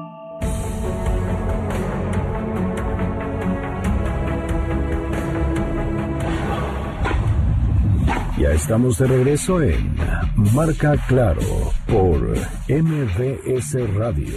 Ya estamos de regreso en Marca Claro por M B S Radio.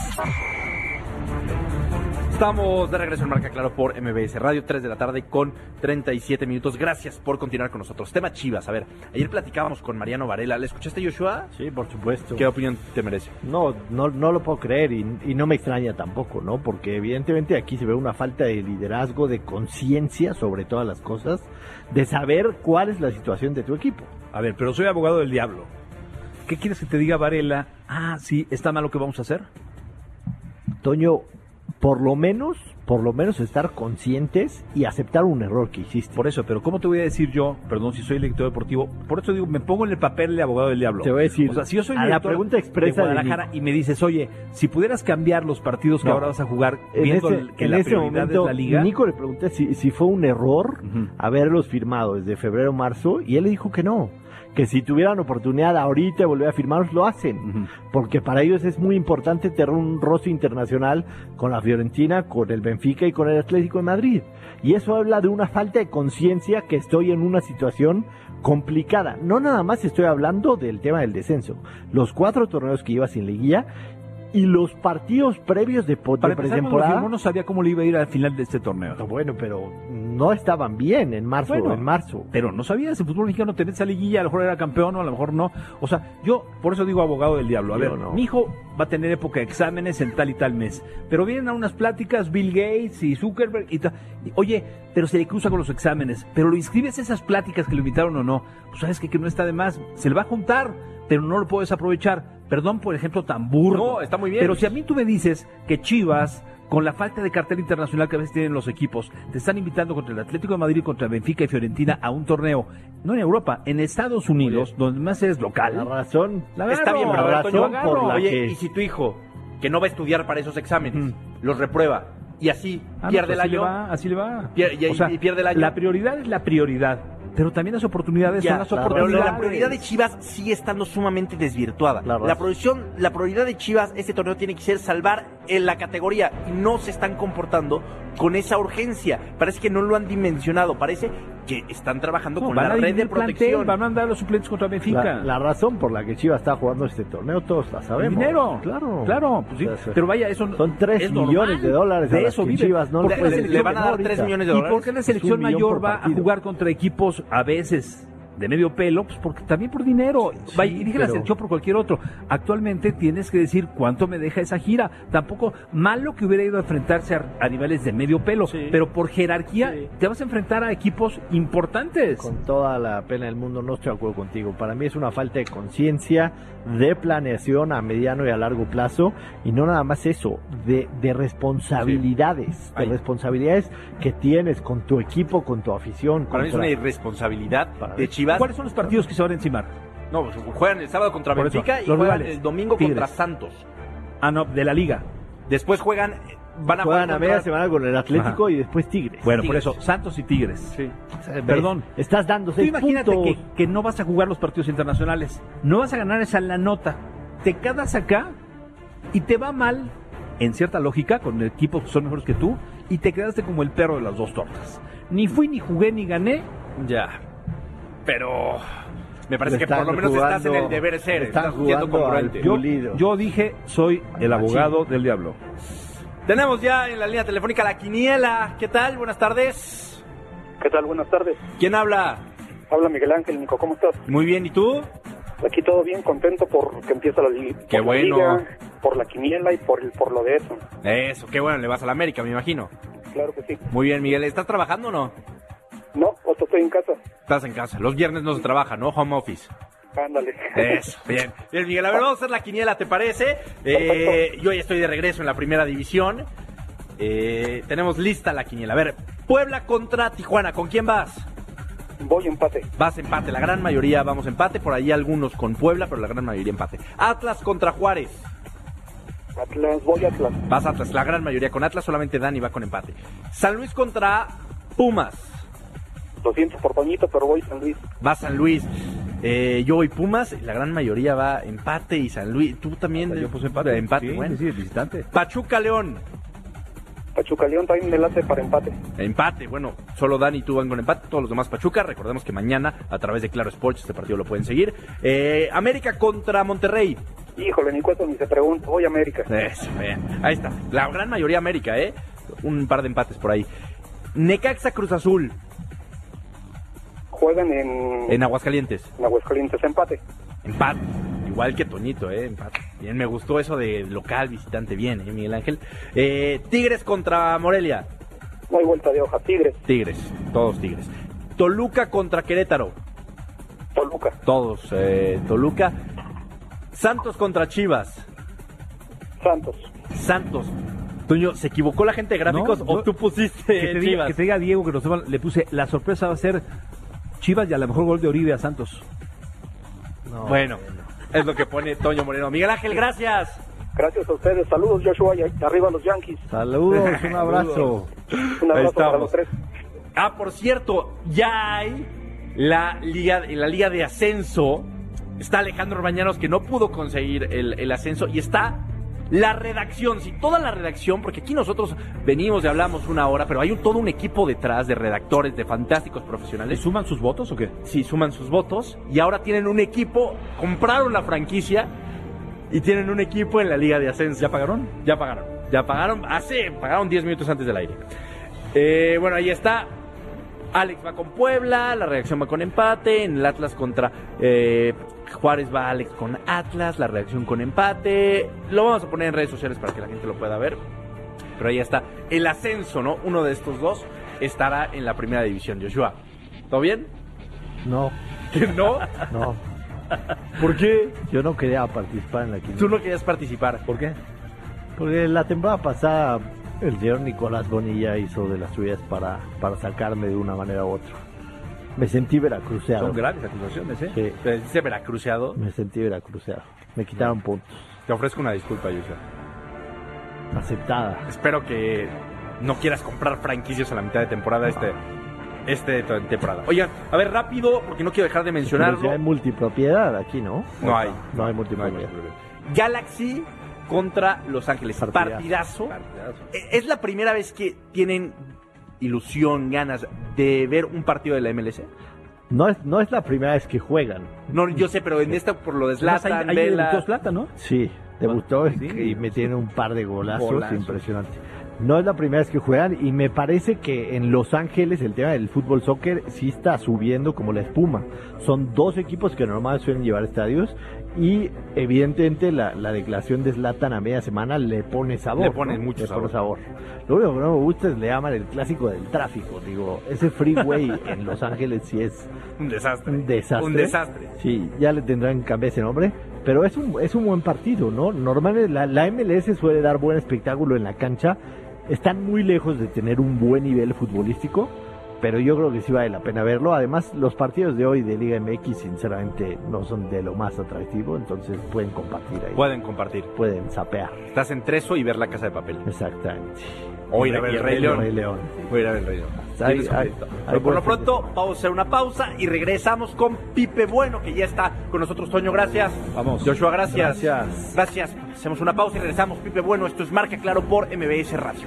Estamos de regreso en Marca Claro por M B S Radio, tres de la tarde con treinta y siete minutos. Gracias por continuar con nosotros. Tema Chivas, a ver, ayer platicábamos con Mariano Varela. ¿Le escuchaste, Joshua? Sí, por supuesto. ¿Qué opinión te merece? No, no, no lo puedo creer y, y no me extraña tampoco, ¿no? Porque evidentemente aquí se ve una falta de liderazgo, de conciencia sobre todas las cosas, de saber cuál es la situación de tu equipo. A ver, pero soy abogado del diablo. ¿Qué quieres que te diga Varela? Ah, sí, ¿está mal lo que vamos a hacer? Toño, por lo menos, por lo menos estar conscientes y aceptar un error que hiciste. Por eso, pero ¿cómo te voy a decir yo, perdón, si soy director deportivo? Por eso digo, me pongo en el papel de abogado del diablo. Te voy a decir, o sea, si yo soy a la director pregunta expresa de de Guadalajara Nico. y me dices, oye, si pudieras cambiar los partidos que No. ahora vas a jugar, En viendo ese, que en la ese prioridad momento, es la liga. Nico le pregunté si, si fue un error haberlos firmado desde febrero o marzo y él le dijo que no. Que si tuvieran oportunidad ahorita de volver a firmarlos, lo hacen. Uh-huh. Porque para ellos es muy importante tener un roster internacional con la Fiorentina, con el Benfica y con el Atlético de Madrid. Y eso habla de una falta de conciencia que estoy en una situación complicada. No nada más estoy hablando del tema del descenso. Los cuatro torneos que iba sin liguilla y los partidos previos de, po- de Para empezar, cuando lo pretemporada. firmó, no sabía cómo le iba a ir al final de este torneo. No, bueno, pero no estaban bien en marzo. Bueno, en marzo. Pero no sabías, el fútbol mexicano tenía esa liguilla, a lo mejor era campeón o a lo mejor no. O sea, yo por eso digo abogado del diablo. A Yo ver, no. mi hijo va a tener época de exámenes en tal y tal mes. Pero vienen a unas pláticas Bill Gates y Zuckerberg y tal. Y, oye, pero se le cruza con los exámenes. Pero lo inscribes a esas pláticas que lo invitaron o no. Pues sabes que, que no está de más. Se le va a juntar, pero no lo puedes aprovechar. Perdón por ejemplo tan burdo. No, está muy bien. Pero si a mí tú me dices que Chivas, con la falta de cartel internacional que a veces tienen los equipos, te están invitando contra el Atlético de Madrid, contra Benfica y Fiorentina a un torneo, no en Europa, en Estados Unidos, donde más eres local. La razón. La Está agarro, bien, pero la a ver, razón Toño, agarro. por la oye, que- y si tu hijo, que no va a estudiar para esos exámenes, los reprueba y así Ah, no, pierde pues el así le año, va, así le va. pier- y, O sea, y pierde el año. La prioridad es la prioridad, pero también las oportunidades Ya, son las pero oportunidades. la prioridad de Chivas sigue estando sumamente desvirtuada. La La, razón. producción, la prioridad de Chivas, este torneo tiene que ser salvar en la categoría y no se están comportando con esa urgencia. Parece que no lo han dimensionado. Parece que están trabajando No, con van la a red de dividir plantel, protección. van a mandar a los suplentes contra Benfica. La, la razón por la que Chivas está jugando este torneo, todos la sabemos. Dinero, claro. Claro, pues sí. O sea, Pero vaya, eso son tres es millones normal. de dólares a De las eso que vive. Chivas no ¿Por le qué puede la decir le selección van a dar ahorita? tres millones de ¿Y dólares? por qué la Es selección un millón mayor por va a partido. jugar contra equipos a veces de medio pelo? Pues porque también por dinero. Sí, Vaya, y dije la pero- selección por cualquier otro. Actualmente tienes que decir cuánto me deja esa gira. Tampoco malo que hubiera ido a enfrentarse a, a niveles de medio pelo, Sí. pero por jerarquía Sí. te vas a enfrentar a equipos importantes. Con toda la pena del mundo, no estoy de acuerdo contigo. Para mí es una falta de conciencia, de planeación a mediano y a largo plazo, y no nada más eso, de, de responsabilidades, Sí. de Ahí. responsabilidades que tienes con tu equipo, con tu afición. Para mí es contra- una irresponsabilidad Para de mí. Chivas. ¿Cuáles son los partidos que se van a encimar? No, pues, juegan el sábado contra Por eso, Benfica y los juegan rivales. el domingo Tigres. contra Santos. Ah, no, de la liga. Después juegan, van a Juegan jugar a media contra... semana con el Atlético Ajá. y después Tigres. Bueno, por Tigres. eso, Santos y Tigres. Sí. Perdón. Estás dando Tú seis imagínate puntos. que, que no vas a jugar los partidos internacionales, no vas a ganar esa la nota, te quedas acá y te va mal, en cierta lógica, con equipos que son mejores que tú, y te quedaste como el perro de las dos tortas. Ni fui, ni jugué, ni gané. Ya. Pero me parece que Están por lo menos estás en jugando- el deber ser. están Estás siendo jugando al congruente. pio- Yo, Pulido. yo dije, soy el abogado del diablo. Tenemos ya en la línea telefónica la quiniela. ¿Qué tal? Buenas tardes. ¿Qué tal? Buenas tardes. ¿Quién habla? Habla Miguel Ángel, Nico, ¿cómo estás? Muy bien, ¿y tú? Aquí todo bien, contento por que empieza la, li- Qué por la bueno. liga, por la quiniela y por, el, por lo de eso. Eso, qué bueno, le vas a la América, me imagino. Claro que sí. Muy bien, Miguel. ¿Estás trabajando o no? No, otro estoy en casa. Estás en casa. Los viernes no se trabaja, ¿no? Home office. Ándale. Eso, bien. Bien, Miguel, a ver, vamos a hacer la quiniela, ¿te parece? Eh, yo ya estoy de regreso en la primera división. Eh, tenemos lista la quiniela. A ver, Puebla contra Tijuana, ¿con quién vas? Voy empate. Vas empate, la gran mayoría vamos empate, por ahí algunos con Puebla, pero la gran mayoría empate. Atlas contra Juárez. Atlas, voy Atlas. Vas Atlas, la gran mayoría con Atlas, solamente Dani va con empate. San Luis contra Pumas. Lo siento por Toñito, pero voy San Luis. Va San Luis. Eh, yo voy Pumas, la gran mayoría va empate y San Luis. Tú también. Yo puse empate. Empate, Sí, bueno. sí, visitante. Pachuca León. Pachuca León también me late para empate. Empate, bueno, solo Dani y tú van con empate, todos los demás Pachuca. Recordemos que mañana a través de Claro Sports este partido lo pueden seguir. Eh, América contra Monterrey. Híjole, ni cuento ni se pregunta. Voy América. Eso, bien. Ahí está. La gran mayoría América, ¿eh? Un par de empates por ahí. Necaxa Cruz Azul. Juegan en, En Aguascalientes. en Aguascalientes, empate. Empate. Igual que Toñito, ¿eh? Empate. Bien, me gustó eso de local, visitante. Bien, ¿eh, Miguel Ángel? Eh, Tigres contra Morelia. No hay vuelta de hoja. Tigres, Tigres. Todos Tigres. Toluca contra Querétaro. Toluca, Todos. Eh, Toluca. Santos contra Chivas. Santos. Santos. Toño, ¿se equivocó la gente de gráficos No, o yo- tú pusiste Que te, diga, Chivas? que te diga Diego que nos sepan, le puse, la sorpresa va a ser Chivas y a lo mejor gol de Oribe a Santos. No, Bueno, es lo que pone Toño Moreno. Miguel Ángel, gracias. Gracias a ustedes. Saludos, Joshua, y arriba los Yankees. Saludos, un abrazo. Un Ahí abrazo para estamos. los tres. Ah, por cierto, ya hay la liga, en la liga de ascenso. Está Alejandro Bañanos, que no pudo conseguir el, el ascenso, y está la redacción, sí, toda la redacción, porque aquí nosotros venimos y hablamos una hora, pero hay un, todo un equipo detrás de redactores, de fantásticos ¿Le profesionales. suman sus votos o qué? Sí, suman sus votos y ahora tienen un equipo, compraron la franquicia y tienen un equipo en la liga de ascenso. ¿Ya pagaron? Ya pagaron, ya pagaron, hace, pagaron diez minutos antes del aire. Eh, bueno, ahí está. Alex va con Puebla, la reacción va con empate, en el Atlas contra eh, Juárez va Alex con Atlas, la reacción con empate. Lo vamos a poner en redes sociales para que la gente lo pueda ver. Pero ahí está, el ascenso, ¿no? Uno de estos dos estará en la primera división. Joshua, ¿todo bien? No, ¿Que no? no. ¿Por qué? Yo no quería participar en la quiniela. Tú no querías participar. ¿Por qué? Porque la temporada pasada el señor Nicolás Bonilla hizo de las suyas para, para sacarme de una manera u otra. Me sentí veracruceado. Son graves acusaciones, ¿eh? Sí, ¿Te dice veracruceado? me sentí veracruceado. Me quitaron puntos. Te ofrezco una disculpa, Joshua. Aceptada. Espero que no quieras comprar franquicias a la mitad de temporada este, este de temporada. Oigan, a ver, rápido, porque no quiero dejar de Pero mencionarlo. si hay multipropiedad aquí, ¿no? No hay. No hay No hay multipropiedad. Galaxy contra Los Ángeles. Partidazo. Partidazo. E- Es la primera vez que tienen ilusión, ganas de ver un partido de la M L S? No es, no es la primera vez que juegan. No, yo sé, pero en esta por lo de Zlatan, ahí, ahí Vela... debutó Zlatan, ¿no? Sí, debutó ¿Sí? y metieron un par de golazos, Golazos. impresionante. No es la primera vez que juegan y me parece que en Los Ángeles el tema del fútbol soccer sí está subiendo como la espuma. Son dos equipos que normalmente suelen llevar estadios y evidentemente la, la declaración de Zlatan a media semana le pone sabor. Le pone ¿no? mucho le sabor. Pone sabor. Lo único que no me gusta es le llaman el clásico del tráfico. Digo, ese freeway en Los Ángeles sí es Un desastre. un desastre. Un desastre. Sí, ya le tendrán que cambiar ese nombre. Pero es un, es un buen partido, ¿no? Normalmente la, la M L S suele dar buen espectáculo en la cancha. Están muy lejos de tener un buen nivel futbolístico, pero yo creo que sí vale la pena verlo. Además, los partidos de hoy de Liga M X, sinceramente, no son de lo más atractivo, entonces pueden compartir ahí. Pueden compartir. Pueden sapear. Estás en Treso y ver La Casa de Papel. Exactamente. O ir a ver El Rey León. Rey León. O ir a ver El Rey León. Hay- Tienes un hay- crédito. hay Pero por lo buen pronto, vamos a hacer una pausa y regresamos con Pipe Bueno, que ya está con nosotros. Toño, gracias. Vamos. Joshua, gracias. Gracias. Gracias. Hacemos una pausa y regresamos. Pipe Bueno, esto es Marca Claro por M B S Radio.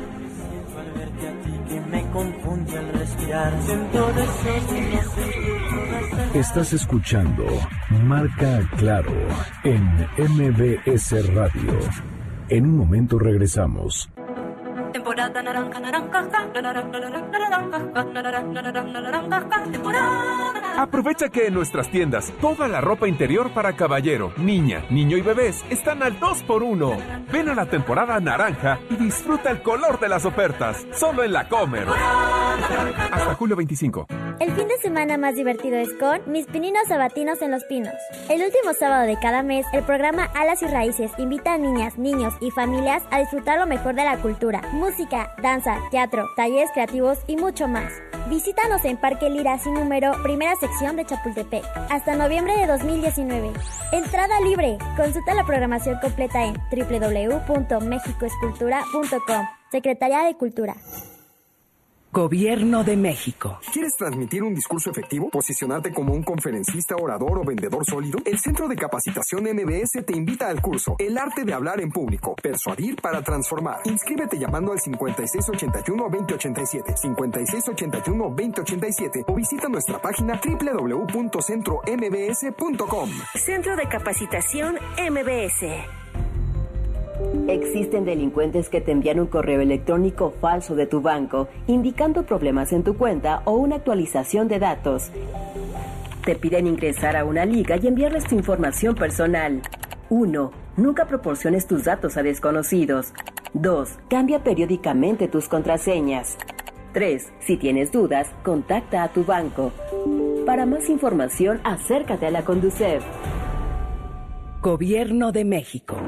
Estás escuchando Marca Claro en M B S Radio. En un momento regresamos. Temporada naranja, naranja, naranja, naranja, naranja, naranja, temporada. Aprovecha que en nuestras tiendas toda la ropa interior para caballero, niña, niño y bebés están al dos por uno. Ven a la temporada naranja y disfruta el color de las ofertas, solo en La Comer. Hasta julio veinticinco. El fin de semana más divertido es con Mis Pininos Sabatinos en Los Pinos. El último sábado de cada mes, el programa Alas y Raíces invita a niñas, niños y familias a disfrutar lo mejor de la cultura, música, danza, teatro, talleres creativos y mucho más. Visítanos en Parque Lira sin número, primera sección de Chapultepec, hasta noviembre de dos mil diecinueve. Entrada libre. Consulta la programación completa en doble u doble u doble u punto mexico escultura punto com. Secretaría de Cultura. Gobierno de México. ¿Quieres transmitir un discurso efectivo? ¿Posicionarte como un conferencista, orador o vendedor sólido? El Centro de Capacitación M B S te invita al curso El Arte de Hablar en Público. Persuadir para Transformar. Inscríbete llamando al cincuenta y seis ochenta y uno, veinte ochenta y siete, cincuenta y seis ochenta y uno, veinte ochenta y siete o visita nuestra página doble u doble u doble u punto centro m b s punto com. Centro de Capacitación M B S. Existen delincuentes que te envían un correo electrónico falso de tu banco, indicando problemas en tu cuenta o una actualización de datos. Te piden ingresar a una liga y enviarles tu información personal. uno. Nunca proporciones tus datos a desconocidos. dos. Cambia periódicamente tus contraseñas. tres. Si tienes dudas, contacta a tu banco. Para más información, acércate a la Conducef. Gobierno de México.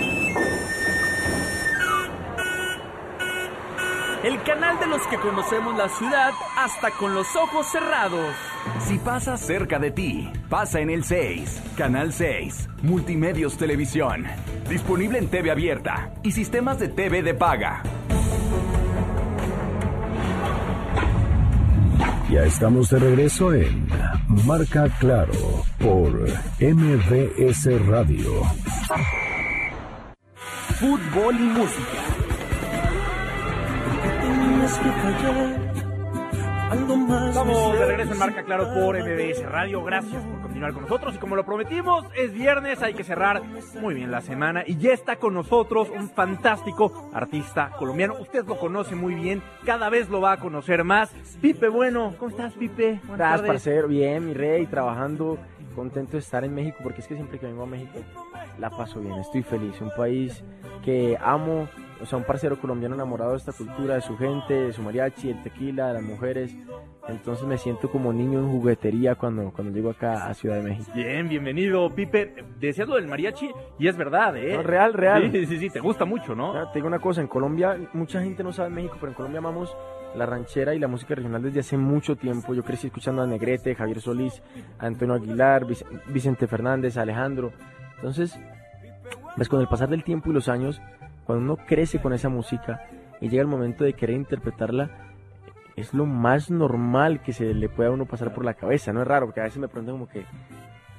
El canal de los que conocemos la ciudad hasta con los ojos cerrados. Si pasa cerca de ti, pasa en el seis. Canal seis. Multimedios Televisión. Disponible en T V abierta y sistemas de T V de paga. Ya estamos de regreso en Marca Claro por M B S Radio. Fútbol y música. Estamos de regreso en Marca Claro por M B S Radio. Gracias por continuar con nosotros. Y como lo prometimos, es viernes, hay que cerrar muy bien la semana. Y ya está con nosotros un fantástico artista colombiano. Usted lo conoce muy bien, cada vez lo va a conocer más. Pipe Bueno, ¿cómo estás, Pipe? ¿Cómo estás, parcero? Bien, mi rey, trabajando, contento de estar en México, porque es que siempre que vengo a México la paso bien, estoy feliz. Un país que amo, o sea, un parcero colombiano enamorado de esta cultura, de su gente, de su mariachi, el tequila, de las mujeres. Entonces me siento como niño en juguetería cuando, cuando llego acá a Ciudad de México. Bien, bienvenido, Pipe. Decías lo del mariachi y es verdad, ¿eh? No, real, real. Sí, sí, sí, te gusta mucho, ¿no? Ya, te digo una cosa, en Colombia, mucha gente no sabe en México, pero en Colombia amamos la ranchera y la música regional desde hace mucho tiempo. Yo crecí escuchando a Negrete, Javier Solís, a Antonio Aguilar, Vic- Vicente Fernández, a Alejandro. Entonces, pues con el pasar del tiempo y los años, cuando uno crece con esa música y llega el momento de querer interpretarla, es lo más normal que se le pueda a uno pasar por la cabeza. No es raro, porque a veces me preguntan como que,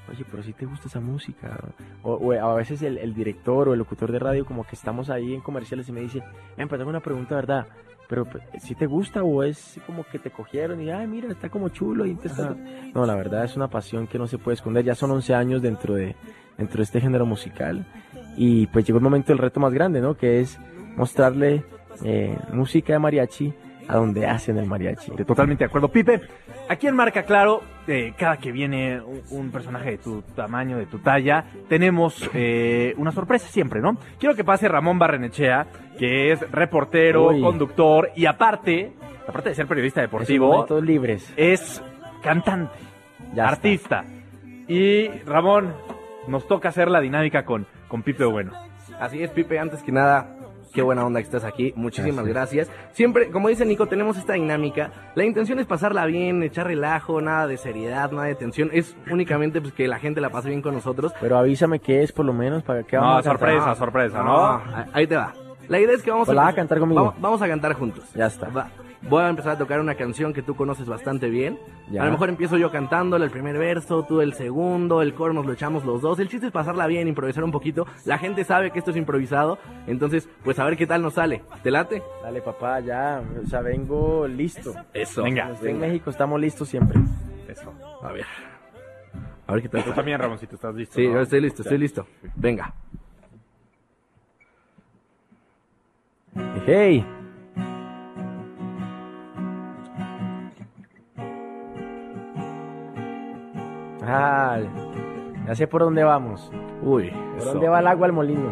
oye, pero si te gusta esa música. O, o a veces el, el director o el locutor de radio como que estamos ahí en comerciales y me dice, ven, pero tengo una pregunta, ¿verdad? Pero si te gusta o es como que te cogieron y, ay, mira, está como chulo. Y te está... No, la verdad es una pasión que no se puede esconder. Ya son once años dentro de, dentro de este género musical. Y pues llegó el momento del reto más grande, ¿no? Que es mostrarle eh, música de mariachi a donde hacen el mariachi. Totalmente de acuerdo. Pipe, aquí en Marca Claro, eh, cada que viene un, un personaje de tu tamaño, de tu talla, tenemos eh, una sorpresa siempre, ¿no? Quiero que pase Ramón Barrenechea, que es reportero, Uy. conductor y aparte, aparte de ser periodista deportivo, es libres. es cantante, ya artista. Está. Y Ramón, nos toca hacer la dinámica con, con Pipe Bueno. Así es, Pipe, antes que nada, qué buena onda que estás aquí, muchísimas gracias. gracias. Siempre, como dice Nico, tenemos esta dinámica. La intención es pasarla bien, echar relajo, nada de seriedad, nada de tensión. Es únicamente pues que la gente la pase bien con nosotros. Pero avísame qué es, por lo menos, para que vamos no, a cantar. sorpresa, sorpresa, ¿no? no. Ahí te va. La idea es que vamos pues a... a cantar conmigo. Vamos, vamos a cantar juntos. Ya está. Va. Voy a empezar a tocar una canción que tú conoces bastante bien. Ya. A lo mejor empiezo yo cantándola el primer verso, tú el segundo, el coro nos lo echamos los dos. El chiste es pasarla bien, improvisar un poquito. La gente sabe que esto es improvisado, entonces pues a ver qué tal nos sale. ¿Te late? Dale, papá, ya, o sea, vengo listo. Eso. Venga. Venga. En México estamos listos siempre. Eso. A ver. A ver qué tal. Tú también, Ramoncito, ¿estás listo? Sí, ¿no? yo estoy listo, estoy listo. Venga. Hey. Ah, ya sé por dónde vamos. Uy, ¿por eso. dónde va el agua al molino?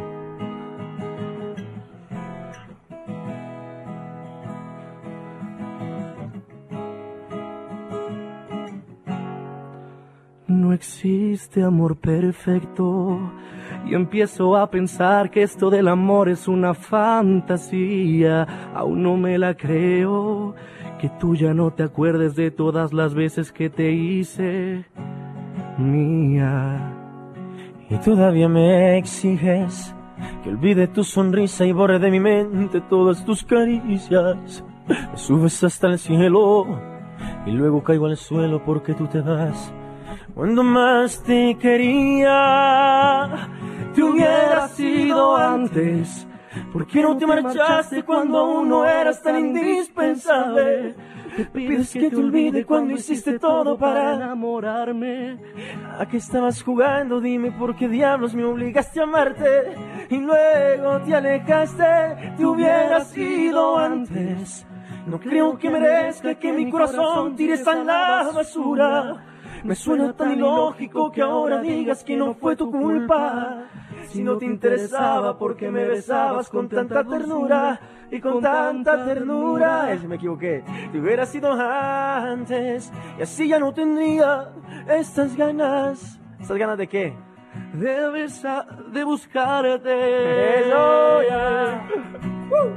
No existe amor perfecto y empiezo a pensar que esto del amor es una fantasía. Aún no me la creo, que tú ya no te acuerdes de todas las veces que te hice mía. Y todavía me exiges que olvide tu sonrisa y borre de mi mente todas tus caricias. Me subes hasta el cielo y luego caigo al suelo porque tú te vas. Cuando más te quería, te hubiera sido antes. ¿Por qué no te marchaste cuando aún no eras tan indispensable? Me pides que te olvide cuando hiciste todo para enamorarme. ¿A qué estabas jugando? Dime por qué diablos me obligaste a amarte. Y luego te alejaste, te hubiera sido antes. No creo que merezca que mi corazón tires a la basura. Me suena tan ilógico que ahora digas que no fue tu culpa. Si no te interesaba porque me besabas con tanta ternura y con tanta ternura. Ese me equivoqué. Te hubiera sido antes y así ya no tendría estas ganas. ¿Estas ganas de qué? De besar, de buscarte. Eso ya. Uh.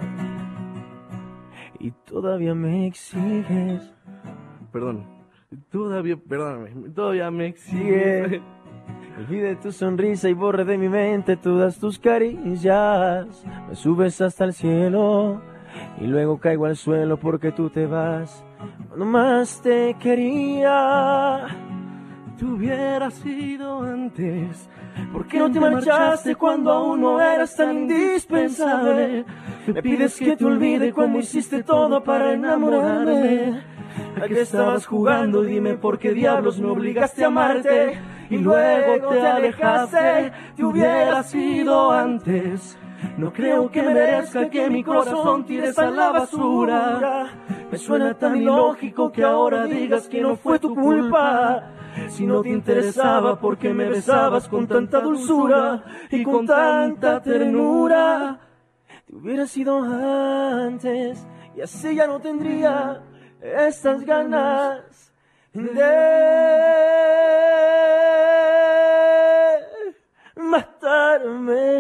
Y todavía me exiges. Perdón. Todavía, perdóname, todavía me exige. Olvide tu sonrisa y borre de mi mente todas tus caricias. Me subes hasta el cielo y luego caigo al suelo porque tú te vas. Cuando más te quería, te hubiera sido antes. ¿Por qué no te marchaste cuando aún no eras tan indispensable? Me pides que te olvide cuando hiciste todo para enamorarme. ¿A qué estabas jugando? Dime por qué diablos me obligaste a amarte. Y luego te alejaste, te hubiera sido antes. No creo que merezca que mi corazón tires a la basura. Me suena tan ilógico que ahora digas que no fue tu culpa. Si no te interesaba porque me besabas con tanta dulzura y con tanta ternura. Te hubiera sido antes y así ya no tendría estas ganas de matarme.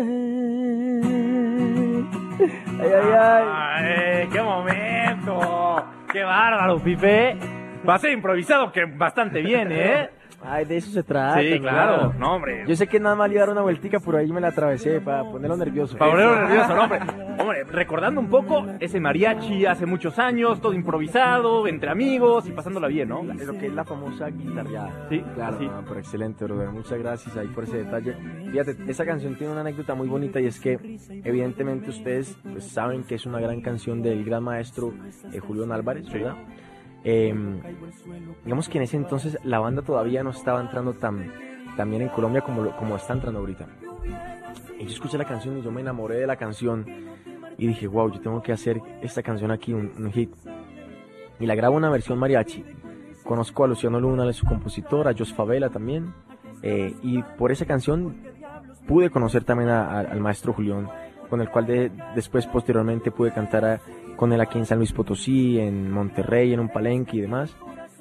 Ay, ay, ay. Ay, ¡qué momento! ¡Qué bárbaro, Pipe! Va a ser improvisado, que bastante bien, ¿eh? Ay, de eso se trata. Sí, claro. No, hombre. Yo sé que nada más le iba a dar una vueltica, por ahí me la atravesé para ponerlo nervioso. Para ponerlo nervioso, no, hombre. Hombre, recordando un poco ese mariachi hace muchos años, todo improvisado, entre amigos y pasándola bien, ¿no? Lo que es la famosa guitarreada. Sí, claro. Sí. No, pero excelente, brother. Muchas gracias ahí por ese detalle. Fíjate, esa canción tiene una anécdota muy bonita y es que, evidentemente, ustedes pues, saben que es una gran canción del gran maestro eh, Julián Álvarez, ¿verdad? Eh, digamos que en ese entonces la banda todavía no estaba entrando tan, tan bien en Colombia como, como está entrando ahorita. Y yo escuché la canción y yo me enamoré de la canción y dije, wow, yo tengo que hacer esta canción aquí un, un hit. Y la grabo una versión mariachi. Conozco a Luciano Luna, a su compositor, a Jos Favela también. Eh, y por esa canción pude conocer también a, a, al maestro Julián, con el cual de, después posteriormente pude cantar a, con él aquí en San Luis Potosí, en Monterrey, en un palenque y demás.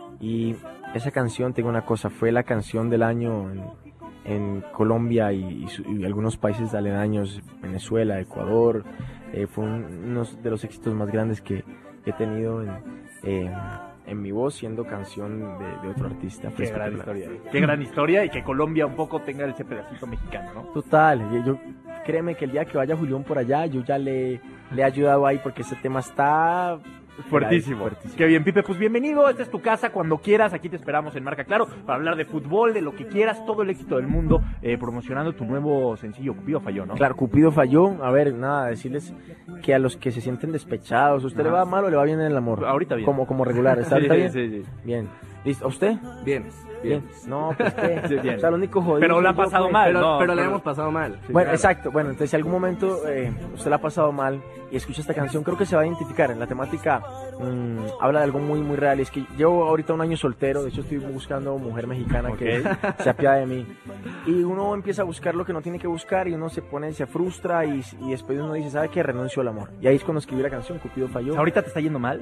Y esa canción, te digo una cosa, fue la canción del año en, en Colombia y, y, y algunos países aledaños, Venezuela, Ecuador. Eh, fue un, uno de los éxitos más grandes que, que he tenido en, eh, en mi voz, siendo canción de, de otro artista. Qué gran historia. Qué gran historia y que Colombia un poco tenga ese pedacito mexicano, ¿no? Total. Yo, créeme que el día que vaya Julián por allá, yo ya le, le he ayudado ahí porque ese tema está... Fuertísimo. Fuertísimo. Qué bien, Pipe. Pues bienvenido. Esta es tu casa cuando quieras. Aquí te esperamos en Marca Claro para hablar de fútbol, de lo que quieras, todo el éxito del mundo, eh, promocionando tu nuevo sencillo, Cupido Falló, ¿no? Claro, Cupido Falló. A ver, nada, decirles que a los que se sienten despechados, ¿a usted Ajá. le va mal o le va bien en el amor? Ahorita bien. Como, como regular. ¿Está, sí, ¿está bien? Sí, sí. Bien. ¿Listo? ¿A usted? Bien. Bien. No, pues qué. Sí, bien. O sea, lo único jodido. Pero la ha pasado fue, mal. Pero, no, pero pero le hemos pasado mal. Sí, bueno, claro. Exacto. Bueno, entonces si algún momento eh, usted la ha pasado mal y escucha esta canción, creo que se va a identificar. En la temática mmm, habla de algo muy, muy real. Es que llevo ahorita un año soltero. De hecho, estoy buscando mujer mexicana okay. que se apiade de mí. Y uno empieza a buscar lo que no tiene que buscar y uno se pone, se frustra y, y después uno dice, ¿sabe qué? Renuncio al amor. Y ahí es cuando escribí la canción, Cupido Falló. ¿Ahorita te está yendo mal?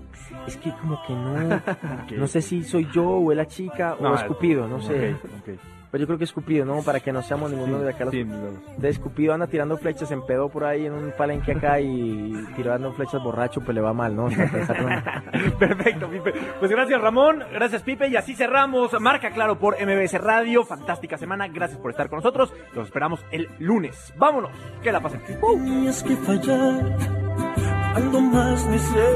Es que como que no, okay. no sé si soy yo o es la chica no, o es Cupido, no sé. Okay, okay. Pero yo creo que es Cupido, ¿no? Para que no seamos ninguno sí, de acá. Los... Sí, Entonces Cupido anda tirando flechas, se empedó por ahí en un palenque acá y tirando flechas borracho, pues le va mal, ¿no? O sea, perfecto, Pipe. Pues gracias, Ramón, gracias, Pipe, y así cerramos Marca Claro por M B S Radio. Fantástica semana, gracias por estar con nosotros. Los esperamos el lunes. Vámonos, que la pasen. Tenías que fallar cuando más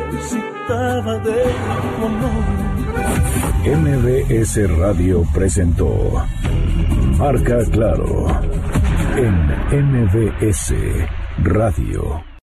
necesitaba de tu amor. M B S Radio presentó Marca Claro en M B S Radio.